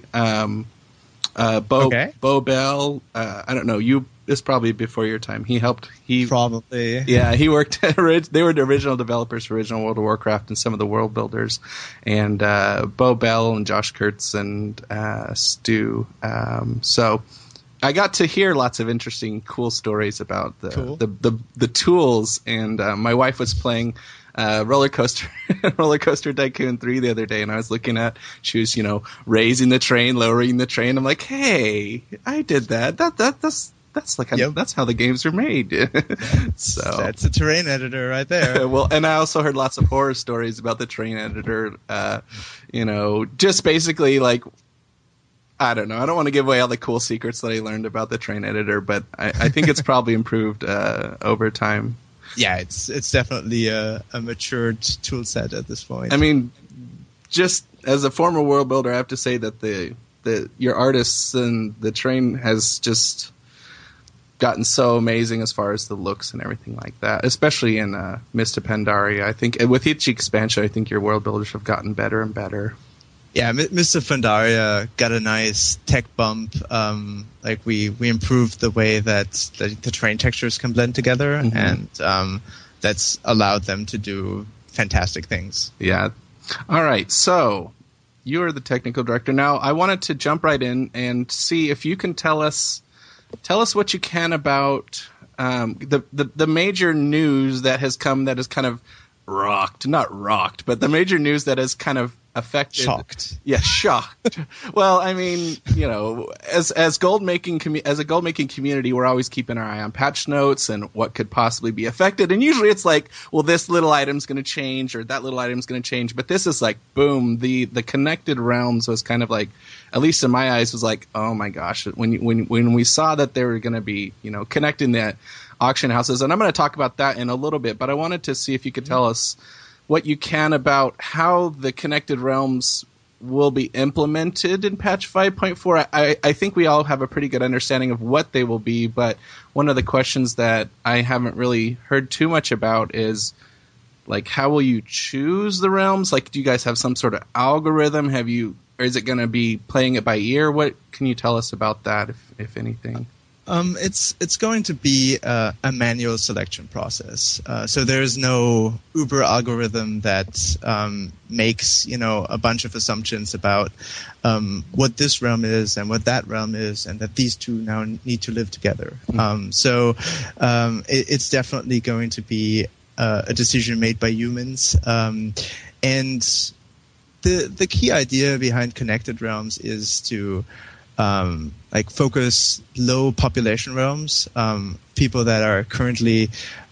Bo Bell, I don't know, it's probably before your time. He probably. Yeah, he worked. They were the original developers for original World of Warcraft and some of the world builders. And Bo Bell and Josh Kurtz and Stu. So I got to hear lots of interesting, cool stories about the tools. And my wife was playing Roller Coaster Tycoon 3 the other day, and I was looking at, she was, raising the train, lowering the train. I'm like, hey, I did that. That's like that's how the games are made. So that's a terrain editor right there. Well, and I also heard lots of horror stories about the terrain editor. Just basically like, I don't know. I don't want to give away all the cool secrets that I learned about the terrain editor, but I think it's probably improved over time. Yeah, it's definitely a matured tool set at this point. I mean, just as a former world builder, I have to say that your artists and the terrain has just gotten so amazing as far as the looks and everything like that, especially in Mr. Pandaria. I think with each expansion, I think your world builders have gotten better and better. Yeah, Mr. Pandaria got a nice tech bump. Like we improved the way that the terrain textures can blend together, and that's allowed them to do fantastic things. Yeah. All right, so you are the technical director. Now, I wanted to jump right in and see if you can tell us what you can about the major news that has come that has kind of not rocked, but the major news that has kind of affected. Shocked. Yeah, shocked. Well, I mean, as a gold making community, we're always keeping our eye on patch notes and what could possibly be affected. And usually it's like, well, this little item's going to change or that little item's going to change. But this is like, boom, the Connected Realms was kind of like, at least in my eyes, was like, oh my gosh, when we saw that they were going to be, connecting the auction houses. And I'm going to talk about that in a little bit, but I wanted to see if you could tell us what you can about how the Connected Realms will be implemented in patch 5.4. I think we all have a pretty good understanding of what they will be, but one of the questions that I haven't really heard too much about is, like, how will you choose the realms? Like, do you guys have some sort of algorithm? Or is it going to be playing it by ear? What can you tell us about that, if anything? It's going to be a manual selection process. So there's no Uber algorithm that makes a bunch of assumptions about what this realm is and what that realm is, and that these two now need to live together. Mm-hmm. It's definitely going to be a decision made by humans, and the key idea behind Connected Realms is to focus low population realms, people that are currently,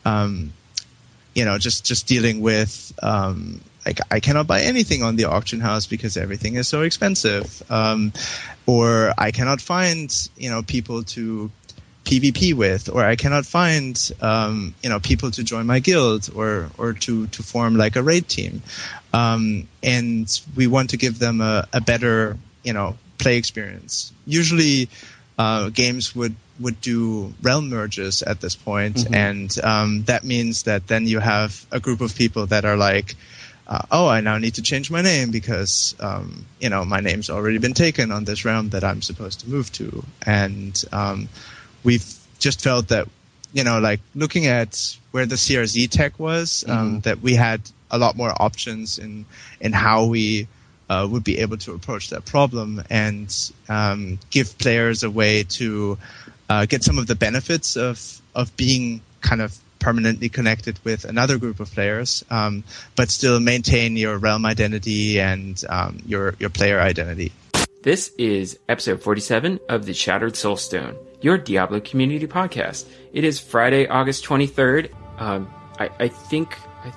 just dealing with, I cannot buy anything on the auction house because everything is so expensive, or I cannot find, people to PvP with, or I cannot find, people to join my guild or to form like a raid team, and we want to give them a better, play experience. Usually, games would do realm merges at this point, mm-hmm. and that means that then you have a group of people that are like, I now need to change my name because my name's already been taken on this realm that I'm supposed to move to, and we've just felt that looking at where the CRZ tech was, mm-hmm. that we had a lot more options in how we would be able to approach that problem and give players a way to get some of the benefits of being kind of permanently connected with another group of players, but still maintain your realm identity and your player identity. This is episode 47 of the Shattered Soulstone, your Diablo community podcast. It is Friday, August 23rd. I think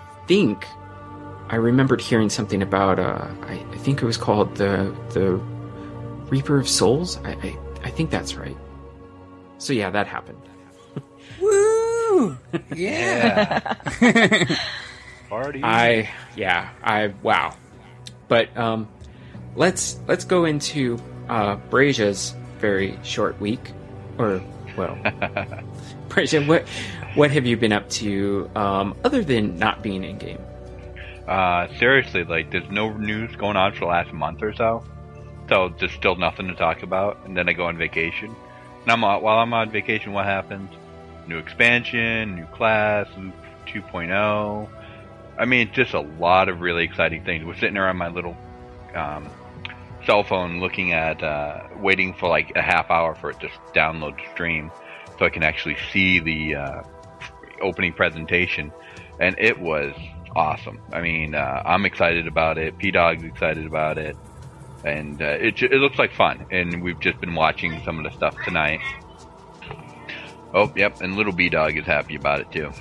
I remembered hearing something about, I think it was called the Reaper of Souls. I think that's right. So yeah, that happened. Woo! Yeah. Party. Wow. But let's go into Brazia's very short week, or well, Brazia, what have you been up to other than not being in game? Seriously, there's no news going on for the last month or so. So there's still nothing to talk about. And then I go on vacation. And while I'm on vacation, what happens? New expansion, new class, Loop 2.0. I mean, just a lot of really exciting things. We're sitting there on my little cell phone looking at, waiting for a half hour for it to download the stream so I can actually see the opening presentation. And it was awesome. I mean, I'm excited about it. P-Dog's excited about it. And it looks like fun. And we've just been watching some of the stuff tonight. Oh, yep. And little B-Dog is happy about it, too.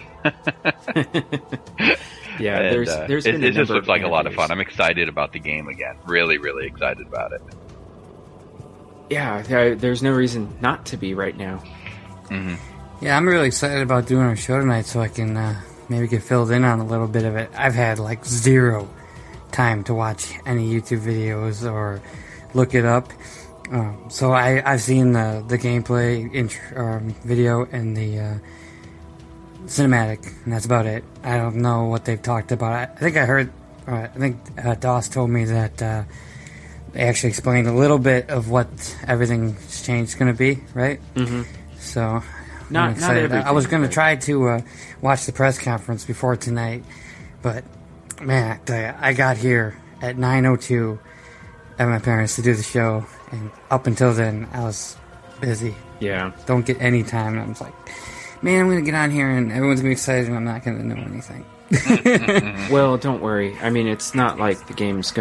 Yeah, and, there's been it just looks like a lot of fun. I'm excited about the game again. Really, really excited about it. Yeah, there's no reason not to be right now. Mm-hmm. Yeah, I'm really excited about doing our show tonight so I can maybe get filled in on a little bit of it. I've had zero time to watch any YouTube videos or look it up. So I've seen the gameplay video and the cinematic, and that's about it. I don't know what they've talked about. I think I heard, Doss told me that they actually explained a little bit of what everything's changed going to be, right? Mm-hmm. So not everything. I was going to try to watch the press conference before tonight, but man, I tell you, I got here at 9:02 at my parents to do the show, and up until then, I was busy. Yeah. Don't get any time. I was like, man, I'm going to get on here, and everyone's going to be excited, and I'm not going to know anything. Well, don't worry. I mean, it's not like the game's going to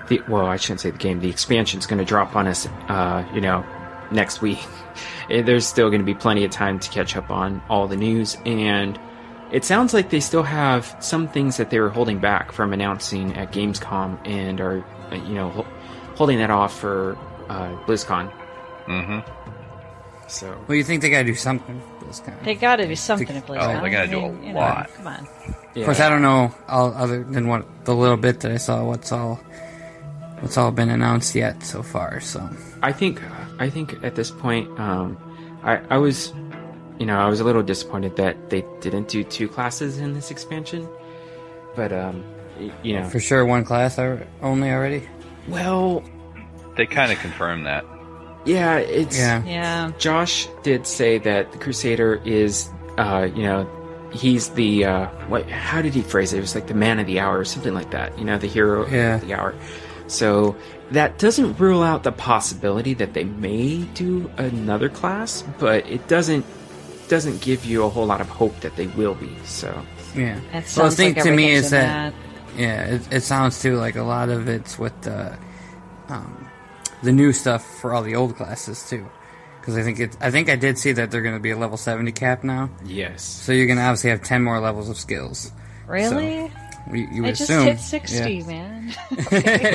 I shouldn't say the game. The expansion's going to drop on us, next week. There's still going to be plenty of time to catch up on all the news, and it sounds like they still have some things that they were holding back from announcing at Gamescom, and are, holding that off for BlizzCon. Mm-hmm. So, well, you think they got to do something for BlizzCon? They got to do something at BlizzCon. Oh, they got to do a lot. Come on. Yeah. Of course, I don't know other than the little bit that I saw. What's all been announced yet so far? So I think at this point, I was a little disappointed that they didn't do 2 classes in this expansion, but for sure 1 class only already. Well, they kind of confirmed that. Yeah, yeah. Josh did say that the Crusader is, he's the how did he phrase it? It was like the man of the hour or something like that. The hero of the hour. So that doesn't rule out the possibility that they may do another class, but it doesn't give you a whole lot of hope that they will be. So yeah. Well, the thing to me is that it sounds too like a lot of it's with the new stuff for all the old classes too. Because I think I did see that they're going to be a level 70 cap now. Yes. So you're going to obviously have 10 more levels of skills. Really? So you I assume. just hit 60, man. Well,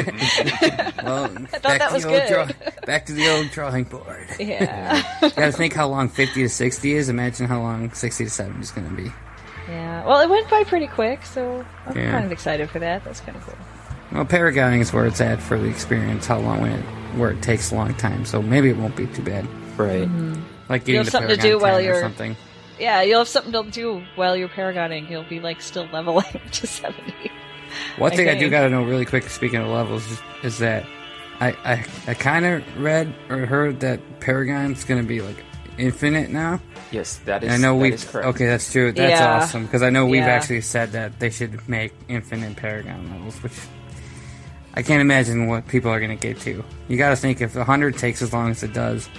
I thought that was good. Back to the old drawing board. Yeah. You got to think how long 50 to 60 is. Imagine how long 60 to 70 is going to be. Yeah. Well, it went by pretty quick, so I'm kind of excited for that. That's kind of cool. Well, Paragoning is where it's at for the experience. How long where it takes a long time, so maybe it won't be too bad. Right. Mm-hmm. Like getting to something to Paragon do while 10 or you're something. Yeah, you'll have something to do while you're Paragoning. You'll be still leveling to 70. One thing I do got to know really quick, speaking of levels, is that I kind of read or heard that Paragon's going to be infinite now. Yes, that is. And I know is correct. Okay, that's true. That's awesome because I know we've actually said that they should make infinite Paragon levels, which I can't imagine what people are going to get to. You got to think if 100 takes as long as it does,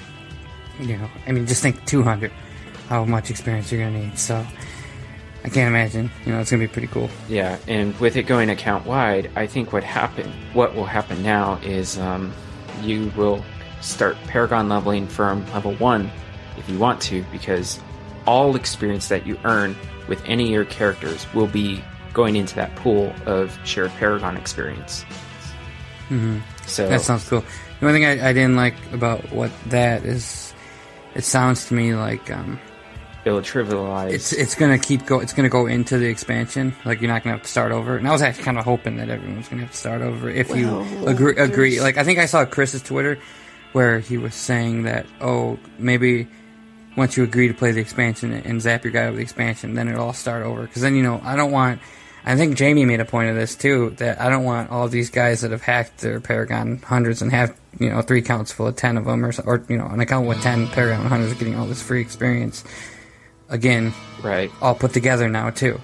just think 200, how much experience you're going to need. So I can't imagine. It's going to be pretty cool. Yeah, and with it going account wide, I think what will happen now is you will start Paragon leveling from level 1 if you want to, because all experience that you earn with any of your characters will be going into that pool of shared Paragon experience. Mm-hmm. So that sounds cool. The only thing I didn't like about what that is, it sounds to me like it'll trivialize. It's gonna It's gonna go into the expansion. Like you're not gonna have to start over. And I was actually kind of hoping that everyone's gonna have to start over if you agree. Like I think I saw Chris's Twitter where he was saying that maybe once you agree to play the expansion and zap your guy over the expansion, then it'll all start over. Because then I don't want. I think Jamie made a point of this too, that I don't want all these guys that have hacked their Paragon 100s and have 3 accounts full of 10 of them, or an account with 10 Paragon 100s getting all this free experience again, right? All put together now too.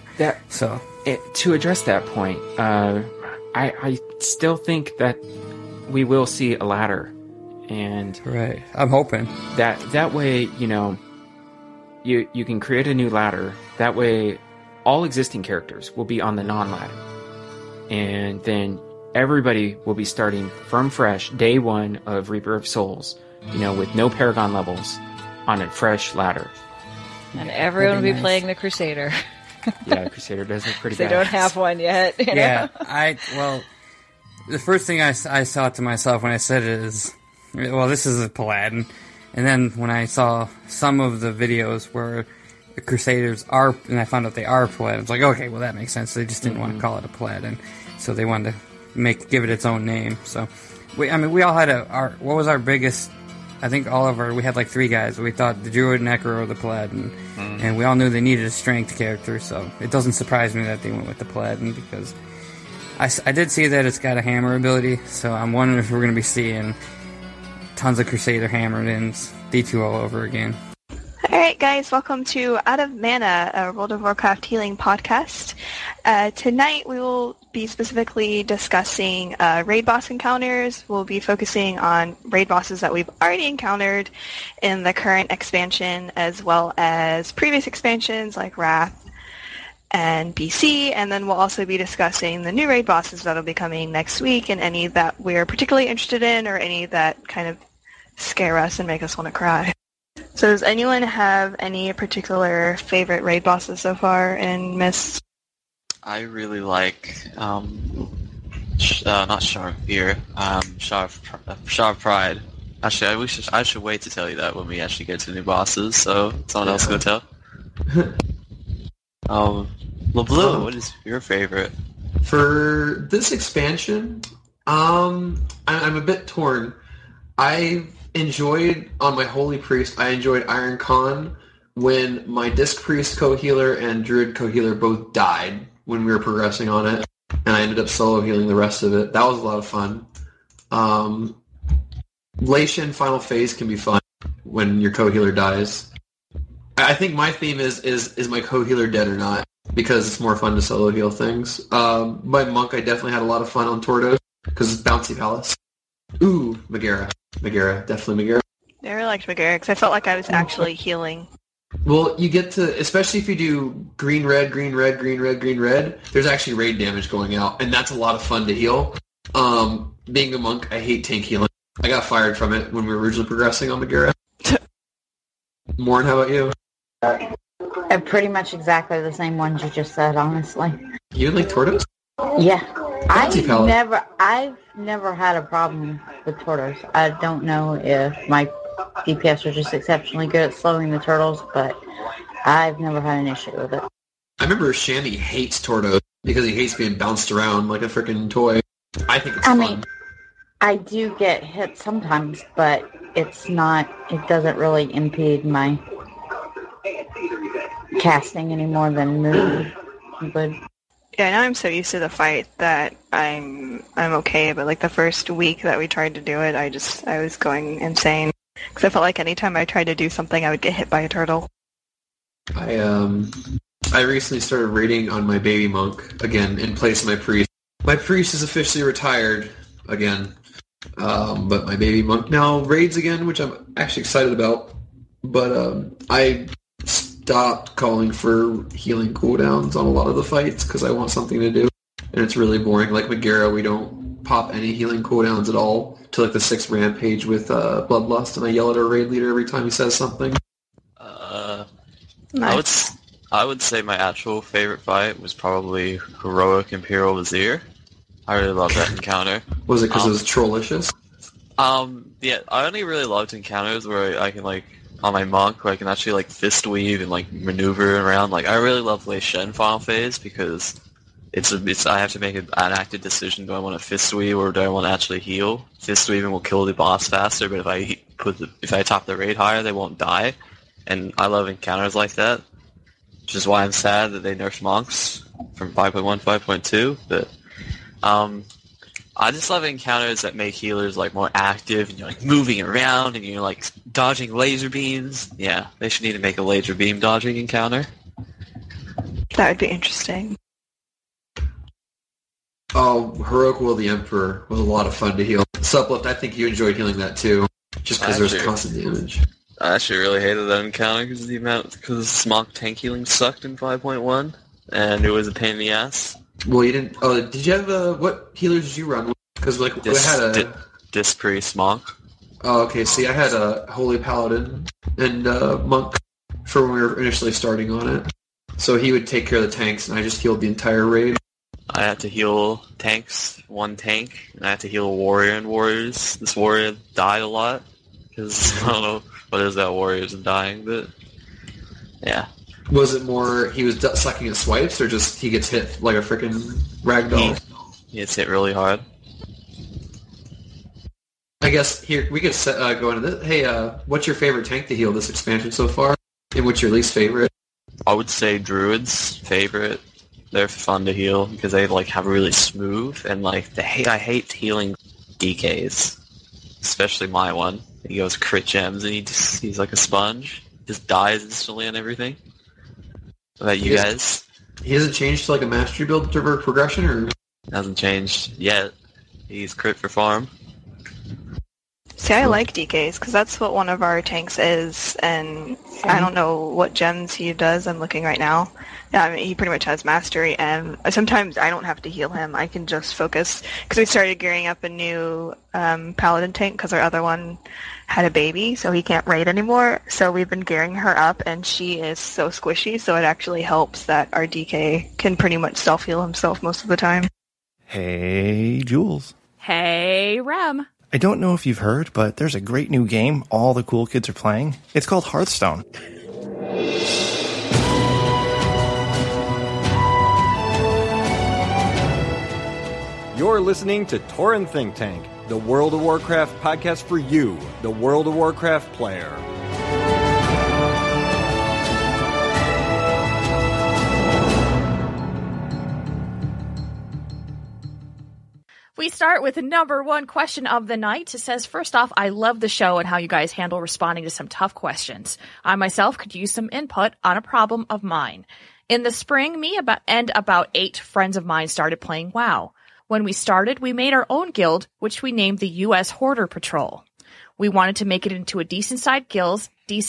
To address that point, I still think that we will see a ladder, and right. I'm hoping that way you can create a new ladder. That way, all existing characters will be on the non-ladder, and then everybody will be starting from fresh day 1 of Reaper of Souls, with no Paragon levels on a fresh ladder. And everyone will be playing the Crusader. Yeah, Crusader does look pretty bad. They don't have one yet. Yeah, the first thing I thought to myself when I said it is, this is a Paladin. And then when I saw some of the videos where the Crusaders are, and I found out they are Paladins, it's like, okay, well that makes sense. They just didn't want to call it a Paladin, so they wanted to give it its own name. So, we all had what was our biggest? I think we had 3 guys. We thought the Druid, Necro, the Paladin, and we all knew they needed a strength character. So it doesn't surprise me that they went with the Paladin, because I did see that it's got a hammer ability. So I'm wondering if we're going to be seeing tons of Crusader hammered ins, D2 all over again. Alright guys, welcome to Out of Mana, a World of Warcraft healing podcast. Tonight we will be specifically discussing raid boss encounters. We'll be focusing on raid bosses that we've already encountered in the current expansion, as well as previous expansions like Wrath. and BC, and then we'll also be discussing the new raid bosses that'll be coming next week, and any that we're particularly interested in, or any that kind of scare us and make us want to cry. So does anyone have any particular favorite raid bosses so far in Myst? I really like, not Shard of Fear, Shard of Pride. Actually, I should wait to tell you that when we actually get to new bosses, so someone else go tell. LeBlue, what is your favorite? For this expansion, I'm a bit torn. I enjoyed, on my Holy Priest, I enjoyed Iron Khan when my Disc Priest co-healer and Druid co-healer both died when we were progressing on it, and I ended up solo healing the rest of it. That was a lot of fun. Lei Shin Final Phase can be fun when your co-healer dies. I think my theme is my co-healer dead or not, because it's more fun to solo heal things. My Monk, I definitely had a lot of fun on Tordos, because it's Bouncy Palace. Ooh, Megara, definitely Megara. I really liked Megara, because I felt like I was actually healing. Well, you get to, especially if you do green, red, green, red, green, red, green, red, there's actually raid damage going out, and that's a lot of fun to heal. Being a Monk, I hate tank healing. I got fired from it when we were originally progressing on Megara. Morn, how about you? Pretty much exactly the same ones you just said, honestly. You like Tordos? Yeah. Bouncy I've never had a problem with Tordos. I don't know if my DPS are just exceptionally good at slowing the turtles, but I've never had an issue with it. I remember Shanny hates Tordos because he hates being bounced around like a freaking toy. I think it's fun. I mean, I do get hit sometimes, but it doesn't really impede my casting any more than move would. Yeah, now I'm so used to the fight that I'm okay, but like the first week that we tried to do it, I was going insane. Because I felt like anytime I tried to do something, I would get hit by a turtle. I recently started raiding on my baby Monk again in place of my priest. My priest is officially retired again, but my baby Monk now raids again, which I'm actually excited about. But I stopped calling for healing cooldowns on a lot of the fights because I want something to do, and it's really boring. Like Megara, we don't pop any healing cooldowns at all to like the 6th rampage with Bloodlust, and I yell at our raid leader every time he says something. Nice. I would say my actual favorite fight was probably Heroic Imperial Vizier. I really love that encounter. Was it because it was trollicious? Yeah, I only really loved encounters where I can like on my Monk where I can actually like fist weave and like maneuver around. Like I really love Lei Shin Final Phase because it's I have to make an active decision. Do I want to fist weave or do I want to actually heal? Fist weaving will kill the boss faster, but if I top the raid higher, they won't die. And I love encounters like that, which is why I'm sad that they nerfed monks from 5.1 5.2. But I just love encounters that make healers like more active, and you're like moving around, and you're like dodging laser beams. Yeah, they should need to make a laser beam dodging encounter. That would be interesting. Oh, Heroic Will of the Emperor was a lot of fun to heal. Suplift, I think you enjoyed healing that too, just because there's constant damage. I actually really hated that encounter because monk tank healing sucked in 5.1, and it was a pain in the ass. Well, you didn't. Oh, did you have what healers did you run? Because like I had a Disc Priest monk. Oh, okay. See, I had a Holy Paladin and monk for when we were initially starting on it. So he would take care of the tanks, and I just healed the entire raid. I had to heal one tank, and I had to heal a warrior and warriors. This warrior died a lot because I don't know what is that warriors and dying, but yeah. Was it more he was sucking at swipes, or just he gets hit like a freaking ragdoll? He gets hit really hard. I guess here we could go into this. Hey, what's your favorite tank to heal this expansion so far? And what's your least favorite? I would say Druid's favorite. They're fun to heal because they like have really smooth and like I hate healing DKs, especially my one. He goes crit gems and he's like a sponge, just dies instantly on everything. What about you guys? He hasn't changed to like a mastery build for progression, or hasn't changed yet. He's crit for farm. See, I like DKs because that's what one of our tanks is, and I don't know what gems he does. I'm looking right now. Yeah, I mean, he pretty much has mastery, and sometimes I don't have to heal him. I can just focus because we started gearing up a new paladin tank because our other one had a baby, so he can't raid anymore. So we've been gearing her up, and she is so squishy, so it actually helps that our DK can pretty much self-heal himself most of the time. Hey, Jules. Hey, Rem. I don't know if you've heard, but there's a great new game all the cool kids are playing. It's called Hearthstone. You're listening to Tauren Think Tank, the World of Warcraft podcast for you, the World of Warcraft player. We start with the number one question of the night. It says, first off, I love the show and how you guys handle responding to some tough questions. I myself could use some input on a problem of mine. In the spring, me and about 8 friends of mine started playing WoW. When we started, we made our own guild, which we named the U.S. Hoarder Patrol. We wanted to make it into a decent-sized guild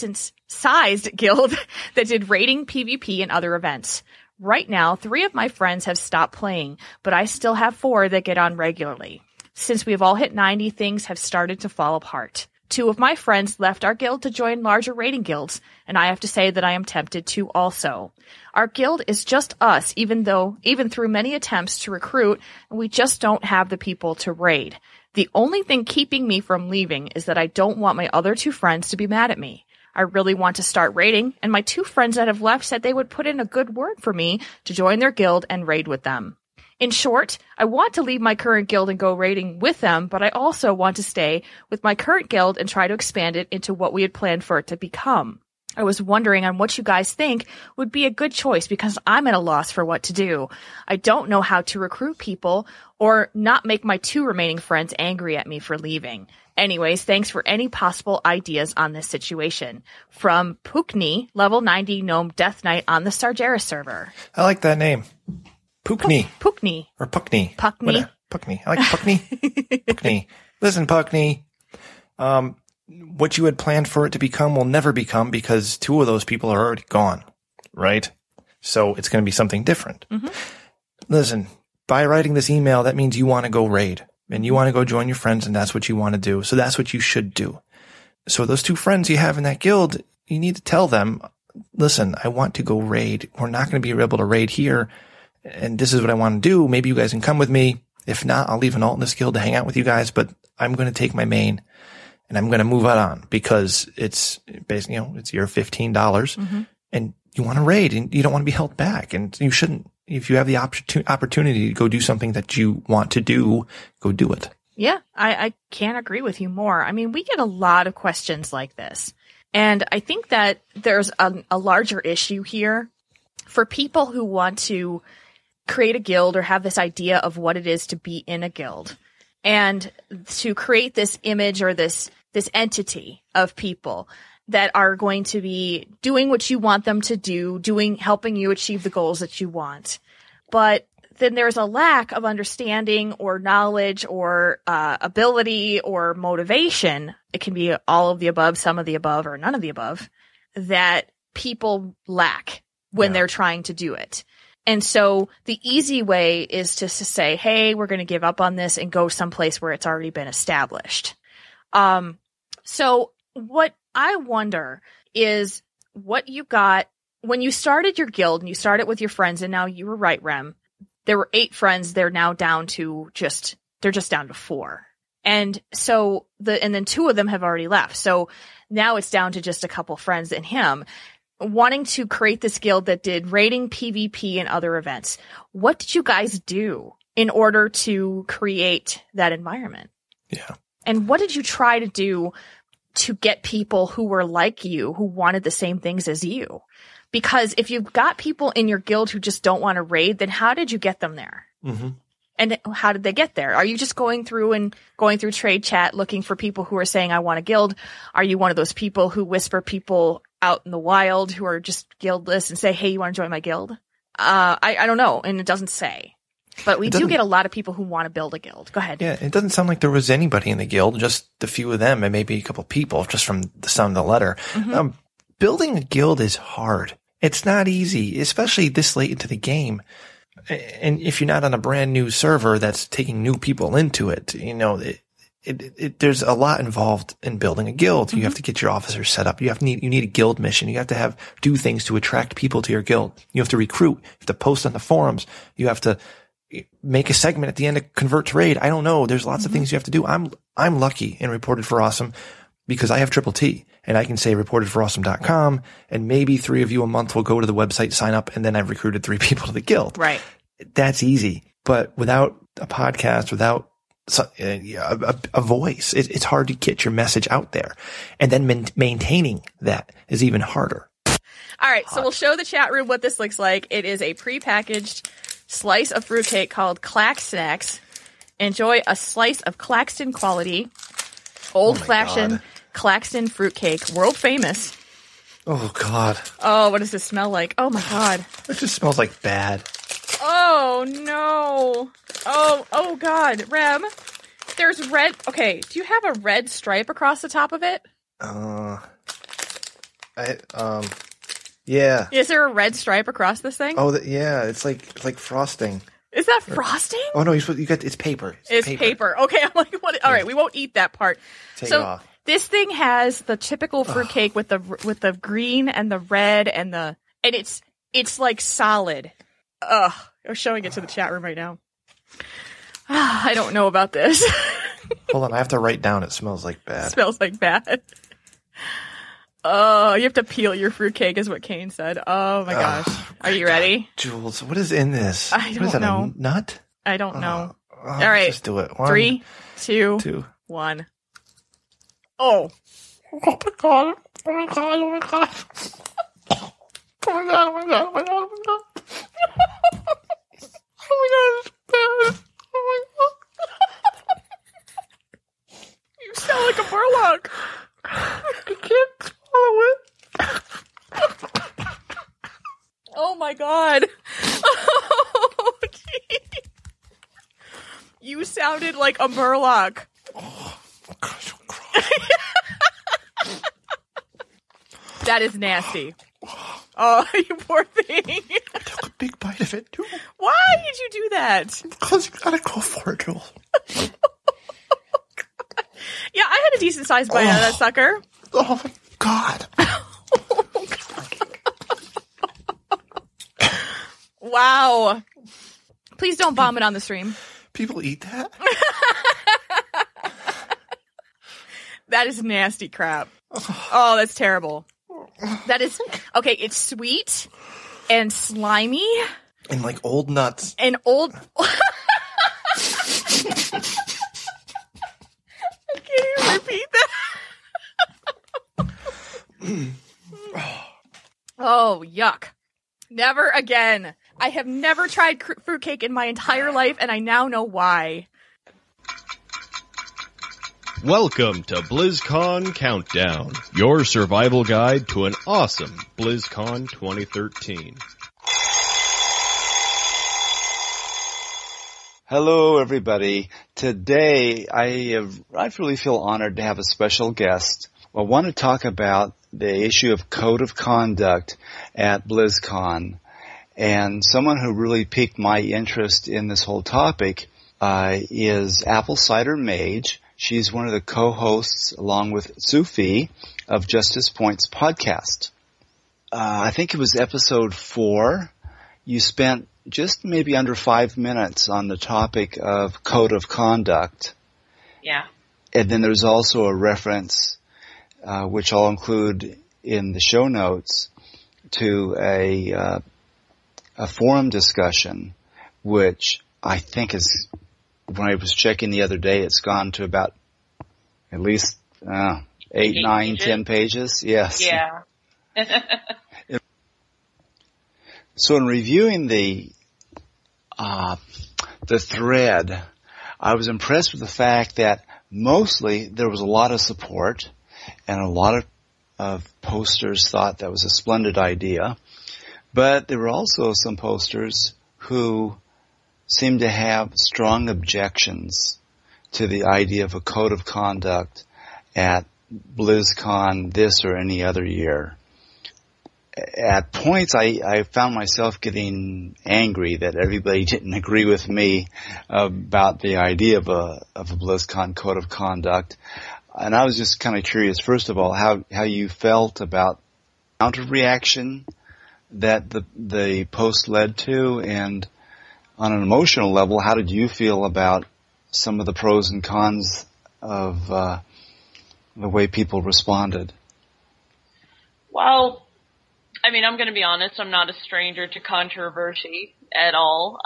that did raiding, PvP, and other events. Right now, 3 of my friends have stopped playing, but I still have 4 that get on regularly. Since we have all hit 90, things have started to fall apart. 2 of my friends left our guild to join larger raiding guilds, and I have to say that I am tempted to also. Our guild is just us, even through many attempts to recruit, and we just don't have the people to raid. The only thing keeping me from leaving is that I don't want my other 2 friends to be mad at me. I really want to start raiding, and my 2 friends that have left said they would put in a good word for me to join their guild and raid with them. In short, I want to leave my current guild and go raiding with them, but I also want to stay with my current guild and try to expand it into what we had planned for it to become. I was wondering on what you guys think would be a good choice because I'm at a loss for what to do. I don't know how to recruit people or not make my 2 remaining friends angry at me for leaving. Anyways, thanks for any possible ideas on this situation. From Pukni, level 90 Gnome Death Knight on the Sargeras server. I like that name. Pukni. Pukni. Or Puckney. Puckney. Puckney. I like Puckney. Puckney. Listen, Puckney. What you had planned for it to become will never become because 2 of those people are already gone. Right? So it's going to be something different. Mm-hmm. Listen, by writing this email, that means you want to go raid. And you want to go join your friends, and that's what you want to do. So that's what you should do. So those 2 friends you have in that guild, you need to tell them, listen, I want to go raid. We're not going to be able to raid here, and this is what I want to do. Maybe you guys can come with me. If not, I'll leave an alt in this guild to hang out with you guys, but I'm going to take my main, and I'm going to move on because it's basically, it's your $15, and you want to raid, and you don't want to be held back, and you shouldn't. If you have the opportunity to go do something that you want to do, go do it. Yeah, I can't agree with you more. I mean, we get a lot of questions like this. And I think that there's a larger issue here for people who want to create a guild or have this idea of what it is to be in a guild. And to create this image or this entity of people that are going to be doing what you want them to do, helping you achieve the goals that you want. But then there's a lack of understanding or knowledge or ability or motivation. It can be all of the above, some of the above, or none of the above that people lack when they're trying to do it. And so the easy way is to say, hey, we're going to give up on this and go someplace where it's already been established. So what I wonder is what you got when you started your guild and you started with your friends, and now you were right, Rem. There were 8 friends. They're now down to they're just down to 4. And so and then 2 of them have already left. So now it's down to just a couple friends and him wanting to create this guild that did raiding, PvP, and other events. What did you guys do in order to create that environment? Yeah. And what did you try to do to get people who were like you, who wanted the same things as you? Because if you've got people in your guild who just don't want to raid, then how did you get them there? Mm-hmm. And how did they get there? Are you just going through trade chat looking for people who are saying, I want a guild? Are you one of those people who whisper people out in the wild who are just guildless and say, hey, you want to join my guild? I don't know. And it doesn't say. But we do get a lot of people who want to build a guild. Go ahead. Yeah, it doesn't sound like there was anybody in the guild, just a few of them and maybe a couple people just from the sound of the letter. Mm-hmm. Building a guild is hard. It's not easy, especially this late into the game. And if you're not on a brand new server that's taking new people into it, you know, there's a lot involved in building a guild. You have to get your officers set up. You need a guild mission. You have to do things to attract people to your guild. You have to recruit. You have to post on the forums. You have to make a segment at the end to convert to raid. I don't know. There's lots of things you have to do. I'm lucky and Reported for Awesome because I have Triple T and I can say reportedforawesome.com and maybe 3 of you a month will go to the website, sign up, and then I've recruited 3 people to the guild. Right. That's easy. But without a podcast, without a voice, it's hard to get your message out there. And then maintaining that is even harder. All right. So we'll show the chat room what this looks like. It is a prepackaged slice of fruitcake called Clack Snacks. Enjoy a slice of Claxton quality, old-fashioned Claxton fruitcake, world famous. Oh, God. Oh, what does this smell like? Oh, my God. It just smells like bad. Oh, no. Oh, God. Rem, there's red. Okay, do you have a red stripe across the top of it? Yeah. Is there a red stripe across this thing? Oh, yeah. It's like frosting. Is that frosting? Oh no, it's paper. It's paper. Okay, I'm like, what? All right, we won't eat that part. Take it off. This thing has the typical fruitcake with the green and the red and it's like solid. Ugh, I'm showing it to the chat room right now. I don't know about this. Hold on, I have to write down. It smells like bad. Smells like bad. Oh, you have to peel your fruitcake, is what Kane said. Oh my gosh. Are you ready? Jules, what is in this? I don't what is that, know. A nut? I don't know. All right. Let's do it. 3, 2, 1. Oh. Oh my god. Oh my god. Oh my god. Oh my god. Oh my god. Oh my god. Oh my god. Oh my god. It's bad. Oh my god. You sound like a burlock. I can't swallow it. Oh my god. Oh, geez. You sounded like a Murloc. Oh, gosh, that is nasty. Oh, you poor thing. I took a big bite of it, too. Why did you do that? Because you gotta go for it, Jules. Yeah, I had a decent sized bite out of that sucker. Oh my god. Wow. Please don't vomit on the stream. People eat that? That is nasty crap. Oh, that's terrible. That is, okay, it's sweet and slimy. And like old nuts. And old... Can you repeat that? Oh, yuck. Never again. I have never tried fruitcake in my entire life, and I now know why. Welcome to BlizzCon Countdown, your survival guide to an awesome BlizzCon 2013. Hello, everybody. Today, I really feel honored to have a special guest. I want to talk about the issue of code of conduct at BlizzCon. And someone who really piqued my interest in this whole topic is Apple Cider Mage. She's one of the co-hosts, along with Sufi, of Justice Points podcast. I think it was episode 4. You spent just maybe under 5 minutes on the topic of code of conduct. Yeah. And then there's also a reference, which I'll include in the show notes, to a forum discussion, which I think is, when I was checking the other day, it's gone to about at least 8, 9, 10 pages. Yes. Yeah. So in reviewing the thread, I was impressed with the fact that mostly there was a lot of support and a lot of posters thought that was a splendid idea. But there were also some posters who seem to have strong objections to the idea of a code of conduct at BlizzCon this or any other year. At points, I found myself getting angry that everybody didn't agree with me about the idea of a BlizzCon code of conduct. And I was just kind of curious, first of all, how you felt about counter reaction that the post led to, and on an emotional level, how did you feel about some of the pros and cons of the way people responded? Well, I mean, I'm going to be honest. I'm not a stranger to controversy at all.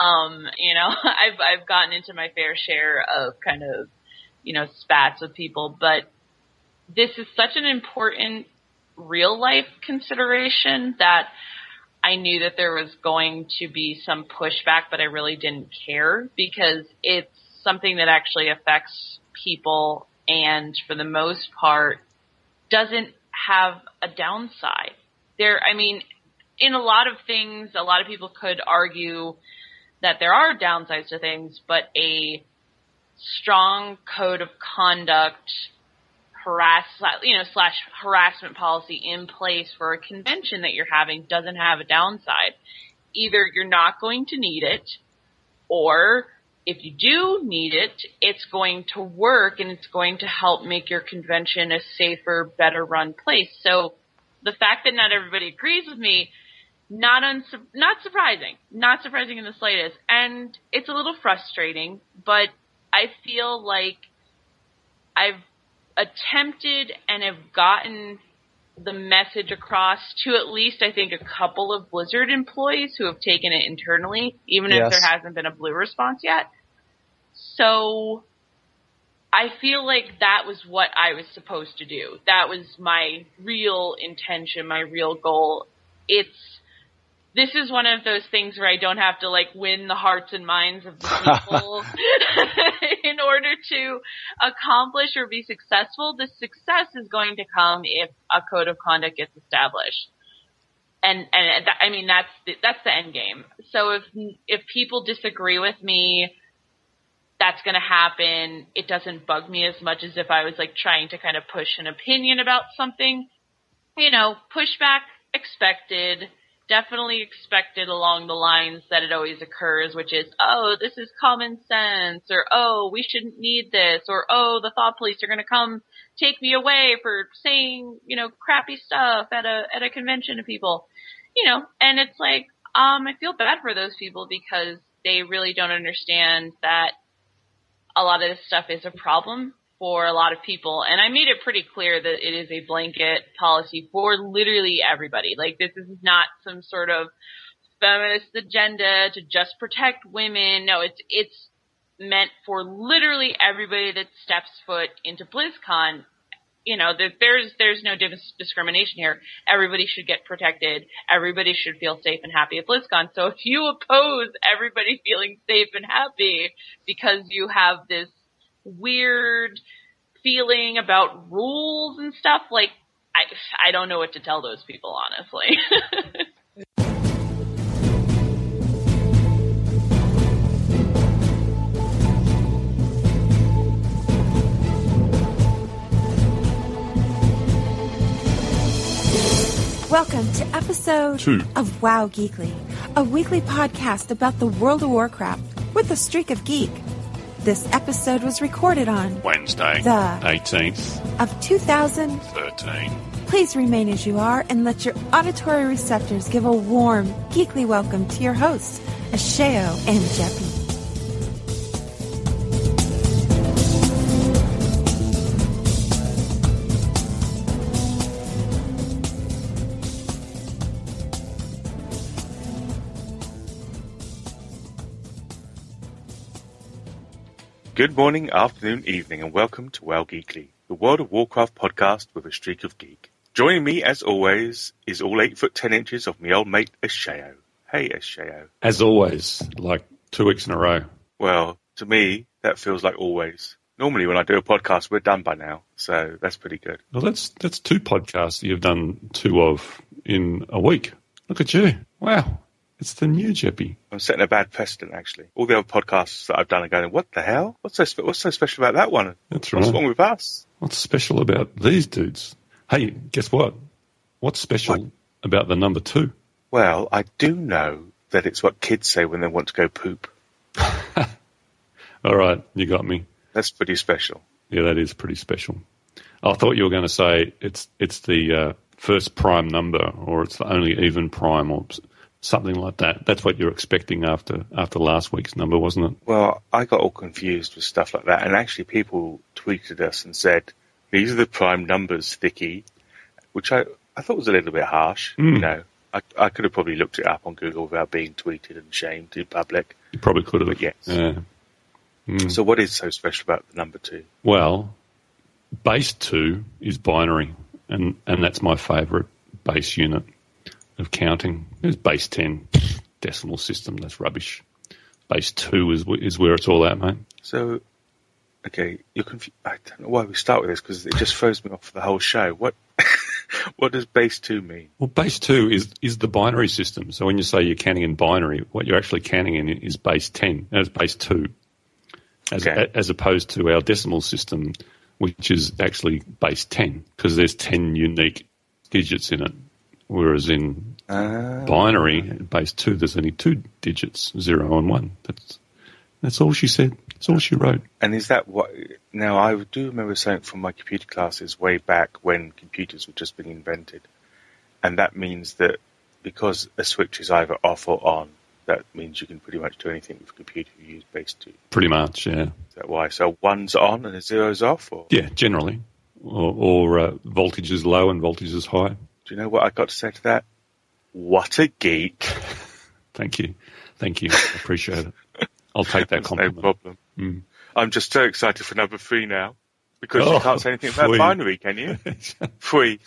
I've gotten into my fair share of kind of, spats with people, but this is such an important real life consideration that I knew that there was going to be some pushback, but I really didn't care because it's something that actually affects people and for the most part doesn't have a downside. In a lot of things, a lot of people could argue that there are downsides to things, but a strong code of conduct slash harassment policy in place for a convention that you're having doesn't have a downside. Either you're not going to need it, or if you do need it, it's going to work and it's going to help make your convention a safer, better run place. So the fact that not everybody agrees with me, not surprising in the slightest. And it's a little frustrating, but I feel like I've attempted and have gotten the message across to at least, I think, a couple of Blizzard employees who have taken it internally, even if there hasn't been a blue response yet. So I feel like that was what I was supposed to do. That was my real intention, my real goal. This is one of those things where I don't have to win the hearts and minds of the people in order to accomplish or be successful. The success is going to come if a code of conduct gets established. And that's the end game. So if people disagree with me, that's going to happen. It doesn't bug me as much as if I was trying to kind of push an opinion about something. Pushback expected. Definitely expected along the lines that it always occurs, which is, oh, this is common sense, or, oh, we shouldn't need this, or, oh, the thought police are going to come take me away for saying, crappy stuff at a convention to people, and it's I feel bad for those people because they really don't understand that a lot of this stuff is a problem for a lot of people. And I made it pretty clear that it is a blanket policy for literally everybody. This is not some sort of feminist agenda to just protect women. No, it's meant for literally everybody that steps foot into BlizzCon. There's no discrimination here. Everybody should get protected. Everybody should feel safe and happy at BlizzCon. So if you oppose everybody feeling safe and happy because you have this weird feeling about rules and stuff, I don't know what to tell those people, honestly. Welcome to episode 2 of WoW Geekly, a weekly podcast about the World of Warcraft with a streak of geek. This episode was recorded on Wednesday, the 18th of 2013. Please remain as you are and let your auditory receptors give a warm, geekly welcome to your hosts, Asheo and Jeppy. Good morning, afternoon, evening, and welcome to WoW Geekly, the World of Warcraft podcast with a streak of geek. Joining me, as always, is all 8 foot 10 inches of me old mate, Asheo. Hey, Asheo. As always, 2 weeks in a row. Well, to me, that feels like always. Normally when I do a podcast, we're done by now, so that's pretty good. Well, that's 2 podcasts that you've done 2 of in a week. Look at you. Wow. It's the new Jeppy. I'm setting a bad precedent, actually. All the other podcasts that I've done are going, what the hell? What's so special about that one? That's right. What's wrong with us? What's special about these dudes? Hey, guess what? What's special about the number 2? Well, I do know that it's what kids say when they want to go poop. All right, you got me. That's pretty special. Yeah, that is pretty special. I thought you were going to say it's the first prime number, or it's the only even prime, or something like that. That's what you're expecting after last week's number, wasn't it? Well, I got all confused with stuff like that, and actually people tweeted us and said, these are the prime numbers, Thicky, which I thought was a little bit harsh. You know, I could have probably looked it up on Google without being tweeted and shamed in public. You probably could have. But yes. Yeah. So what is so special about the number 2? Well, base 2 is binary, and that's my favourite base unit of counting. There's base 10, decimal system, that's rubbish. Base 2 is where it's all at, mate. So, okay, you're confused. I don't know why we start with this, because it just throws me off for the whole show. What does base 2 mean? Well, base 2 is the binary system. So when you say you're counting in binary, what you're actually counting in is base 10, and it's base 2, as opposed to our decimal system, which is actually base 10, because there's 10 unique digits in it, whereas in binary, base 2, there's only 2 digits, 0 and 1. That's all she said. That's all she wrote. And is that what... Now, I do remember something from my computer classes way back when computers were just being invented, and that means that because a switch is either off or on, that means you can pretty much do anything with a computer if you use base 2. Pretty much, yeah. Is that why? So 1's on and a 0's off? Or? Yeah, generally. Or voltage is low and voltage is high. Do you know what I got to say to that? What a geek. Thank you. I appreciate it. I'll take that compliment. No problem. I'm just so excited for number 3 now, because you can't say anything about binary, can you? Free.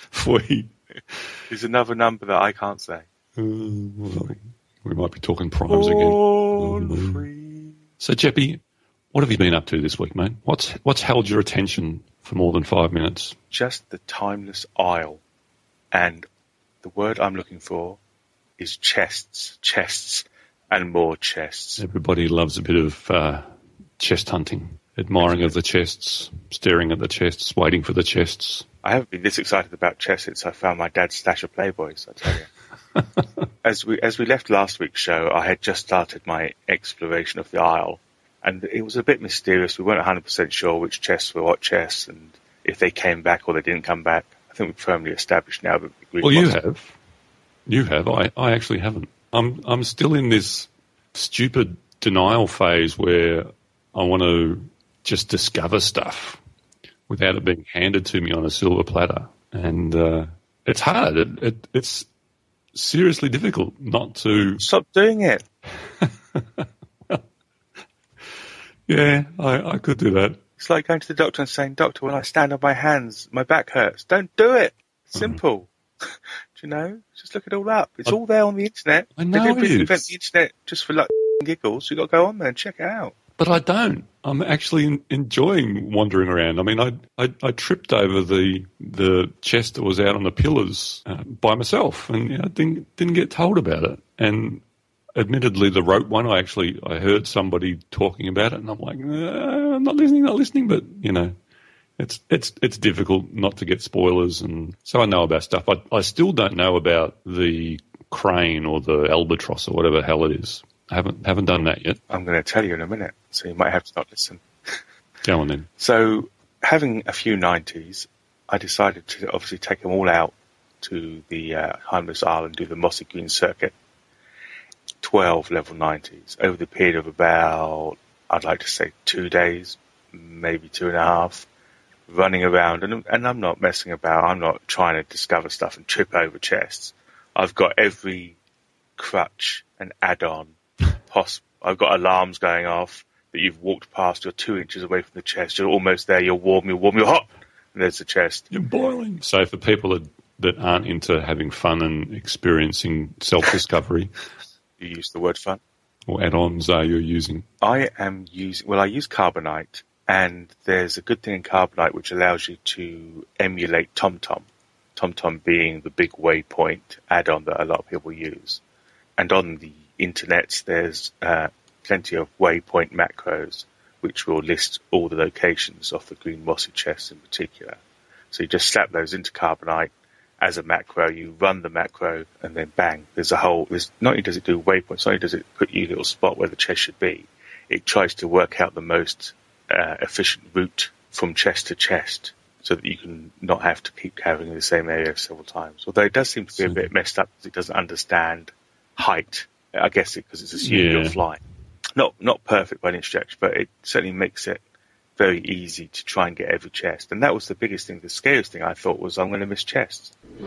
Is another number that I can't say. We might be talking primes again. So, Jeppy, what have you been up to this week, mate? What's held your attention for more than 5 minutes? Just the timeless aisle. And the word I'm looking for is chests, and more chests. Everybody loves a bit of chest hunting, admiring of the chests, staring at the chests, waiting for the chests. I haven't been this excited about chests since I found my dad's stash of Playboys, I tell you. As we left last week's show, I had just started my exploration of the aisle, and it was a bit mysterious. We weren't 100% sure which chests were what chests, and if they came back or they didn't come back. I think we've firmly established now that... Well, you have. You have. I actually haven't. I'm still in this stupid denial phase where I want to just discover stuff without it being handed to me on a silver platter. And it's hard. It's seriously difficult not to... Stop doing it. Yeah, I could do that. It's like going to the doctor and saying, "Doctor, when I stand on my hands, my back hurts." Don't do it. Simple. Do you know? Just look it all up. It's all there on the internet. I know they didn't it is. invent the internet just for giggles. You've got to go on there and check it out. But I don't. I'm actually enjoying wandering around. I mean, I tripped over the chest that was out on the pillars by myself, and I didn't get told about it. And admittedly, the rope one, I heard somebody talking about it, and I'm like, I'm not listening. But it's difficult not to get spoilers, and so I know about stuff. I still don't know about the crane or the albatross or whatever the hell it is. I haven't done that yet. I'm going to tell you in a minute, so you might have to not listen. Go on then. So, having a few 90s, I decided to obviously take them all out to the Harmless Isle and do the Mossy Green Circuit. 12 level 90s over the period of about, I'd like to say, 2 days, maybe 2.5, running around. And I'm not messing about. I'm not trying to discover stuff and trip over chests. I've got every crutch and add-on possible. I've got alarms going off that you've walked past. You're 2 inches away from the chest. You're almost there. You're warm. You're hot. And there's the chest. You're boiling. So for people that aren't into having fun and experiencing self-discovery... You use the word fun. What add-ons are you using? I use Carbonite, and there's a good thing in Carbonite which allows you to emulate TomTom. TomTom being the big waypoint add-on that a lot of people use. And on the internet, there's plenty of waypoint macros, which will list all the locations of the green mossy chests in particular. So you just slap those into Carbonite as a macro, you run the macro, and then bang, there's not only does it do waypoints, not only does it put you a little spot where the chest should be, it tries to work out the most efficient route from chest to chest, so that you can not have to keep carrying the same area several times. Although it does seem to be a bit messed up because it doesn't understand height. I guess because it's assuming you're flying. Not perfect by any stretch, but it certainly makes it very easy to try and get every chest. And that was the biggest thing, the scariest thing I thought was I'm going to miss chests.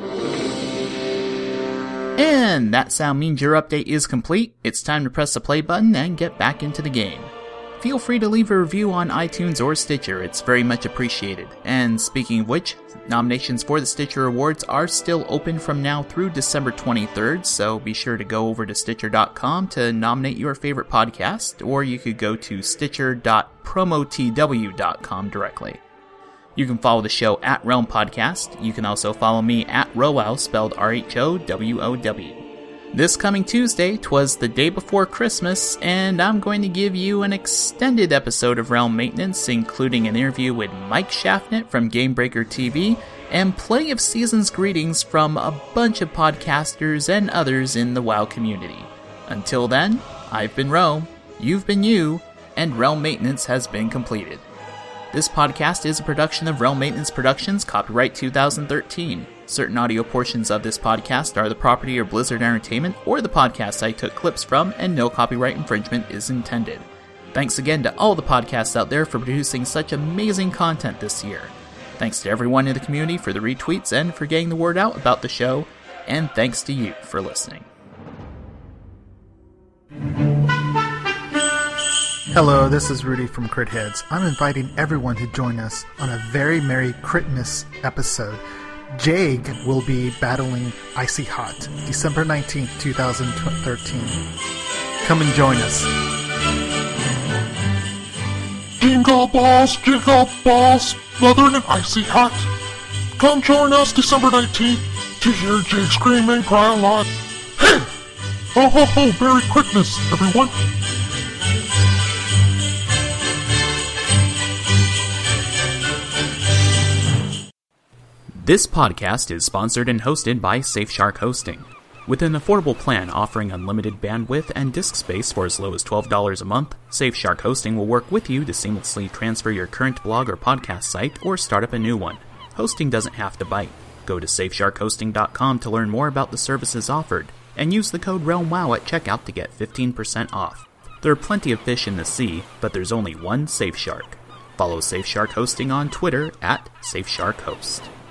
And that sound means your update is complete. It's time to press the play button and get back into the game. Feel free to leave a review on iTunes or Stitcher, it's very much appreciated. And speaking of which, nominations for the Stitcher Awards are still open from now through December 23rd, so be sure to go over to Stitcher.com to nominate your favorite podcast, or you could go to Stitcher.promotw.com directly. You can follow the show at Realm Podcast. You can also follow me at Rowow, spelled RHOWOW. This coming Tuesday, 'twas the day before Christmas, and I'm going to give you an extended episode of Realm Maintenance, including an interview with Mike Schaffnet from Gamebreaker TV, and plenty of season's greetings from a bunch of podcasters and others in the WoW community. Until then, I've been Ro, you've been you, and Realm Maintenance has been completed. This podcast is a production of Realm Maintenance Productions, copyright 2013. Certain audio portions of this podcast are the property of Blizzard Entertainment or the podcast I took clips from, and no copyright infringement is intended. Thanks again to all the podcasts out there for producing such amazing content this year. Thanks to everyone in the community for the retweets and for getting the word out about the show, and thanks to you for listening. Hello, this is Rudy from Crit Heads. I'm inviting everyone to join us on a very merry Critmas episode. Jake will be battling Icy Hot, December 19th, 2013. Come and join us. Jingle balls, Southern and Icy Hot. Come join us December 19th to hear Jake scream and cry a lot. Hey! Ho ho ho, Merry Christmas, everyone! This podcast is sponsored and hosted by Safeshark Hosting. With an affordable plan offering unlimited bandwidth and disk space for as low as $12 a month, Safeshark Hosting will work with you to seamlessly transfer your current blog or podcast site or start up a new one. Hosting doesn't have to bite. Go to SafeSharkHosting.com to learn more about the services offered, and use the code RealmWow at checkout to get 15% off. There are plenty of fish in the sea, but there's only one Safeshark. Follow Safeshark Hosting on Twitter at SafeSharkHost.